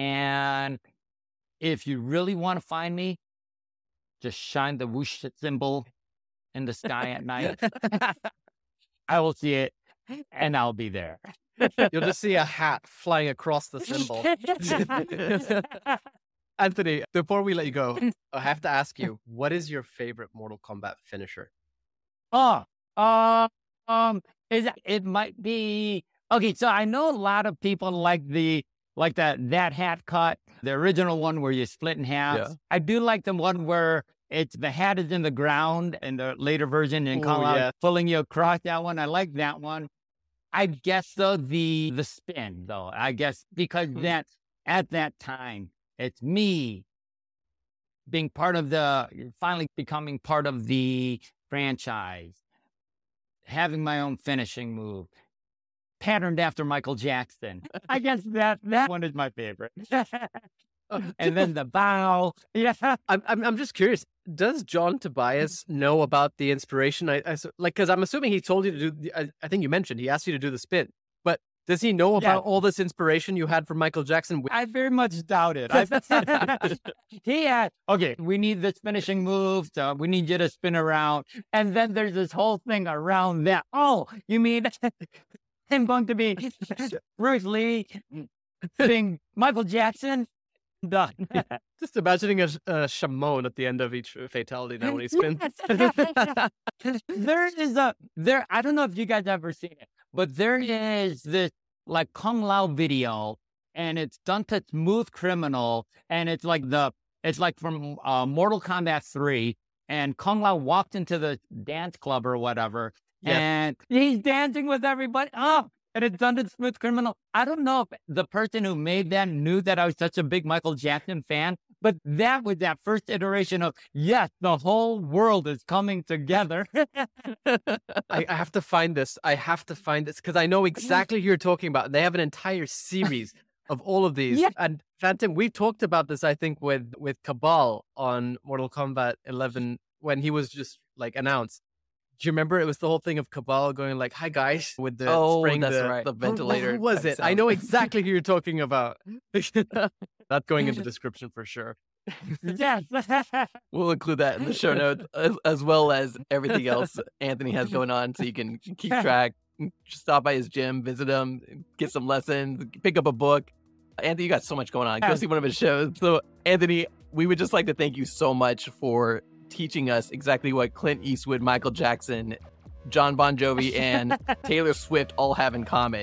And if you really want to find me, just shine the whoosh symbol in the sky at night. I will see it, and I'll be there. You'll just see a hat flying across the symbol. Anthony, before we let you go, I have to ask you, what is your favorite Mortal Kombat finisher? Oh, uh, um, is that, it might be okay. So I know a lot of people like the like that that hat cut, the original one where you split in half. Yeah. I do like the one where it's the hat is in the ground in the later version and Ooh, call out yeah. pulling you across. That one, I like that one. I guess though the the spin though, I guess because that at that time it's me being part of the finally becoming part of the franchise, having my own finishing move, patterned after Michael Jackson. I guess that that one is my favorite. And then the bow. Yeah. I'm, I'm I'm just curious. Does John Tobias know about the inspiration? I, I like because I'm assuming he told you to do. The, I, I think you mentioned he asked you to do the spin, but does he know about Yeah. all this inspiration you had from Michael Jackson? I very much doubt it. I, he had, okay, we need this finishing move. So we need you to spin around. And then there's this whole thing around that. Oh, you mean I'm going to be Bruce Lee being Michael Jackson? Done. Just imagining a, a Shimon at the end of each fatality now when he spins. There is a, there, I don't know if you guys ever seen it, but there is this like Kung Lao video and it's done to Smooth Criminal. And it's like the, it's like from uh, Mortal Kombat three. And Kung Lao walked into the dance club or whatever. Yeah. And he's dancing with everybody. Oh, and it's done to Smooth Criminal. I don't know if the person who made that knew that I was such a big Michael Jackson fan, but that was that first iteration of, yes, the whole world is coming together. I, I have to find this. I have to find this because I know exactly who you're talking about. They have an entire series of all of these. Yeah. And Phantom, we've talked about this, I think, with with Cabal on Mortal Kombat eleven when he was just like announced. Do you remember it was the whole thing of Cabal going like, "Hi guys," with the Oh, spraying that's the, right. The Who- ventilator Who was type it? I sound. know exactly who you're talking about. Not going into description for sure. Yes. We'll include that in the show notes as, as well as everything else Anthony has going on so you can keep track. Stop by his gym, visit him, get some lessons, pick up a book. Anthony, you got so much going on. Go see one of his shows. So, Anthony, we would just like to thank you so much for teaching us exactly what Clint Eastwood, Michael Jackson, John Bon Jovi, and Taylor Swift all have in common.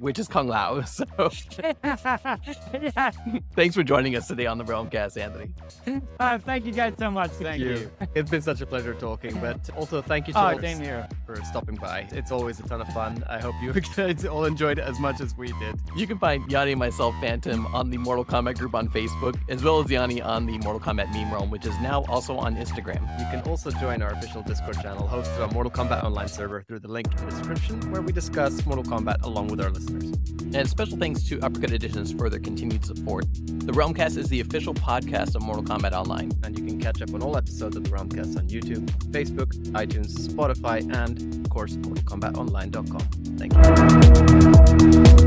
which is Kung Lao. So yeah. thanks for joining us today on the Realmcast, Anthony. Uh, thank you guys so much. Thank you. you. It's been such a pleasure talking, but also thank you to Oh, all same here. for stopping by. It's always a ton of fun. I hope you guys all enjoyed it as much as we did. You can find Yanni and myself, Phantom, on the Mortal Kombat group on Facebook, as well as Yanni on the Mortal Kombat meme realm, which is now also on Instagram. You can also join our official Discord channel hosted on Mortal Kombat Online server through the link in the description, where we discuss Mortal Kombat along with our listeners. And special thanks to Uppercut Editions for their continued support. The Realmcast is the official podcast of Mortal Kombat Online. And you can catch up on all episodes of the Realmcast on YouTube, Facebook, iTunes, Spotify, and, of course, mortal kombat online dot com. Thank you.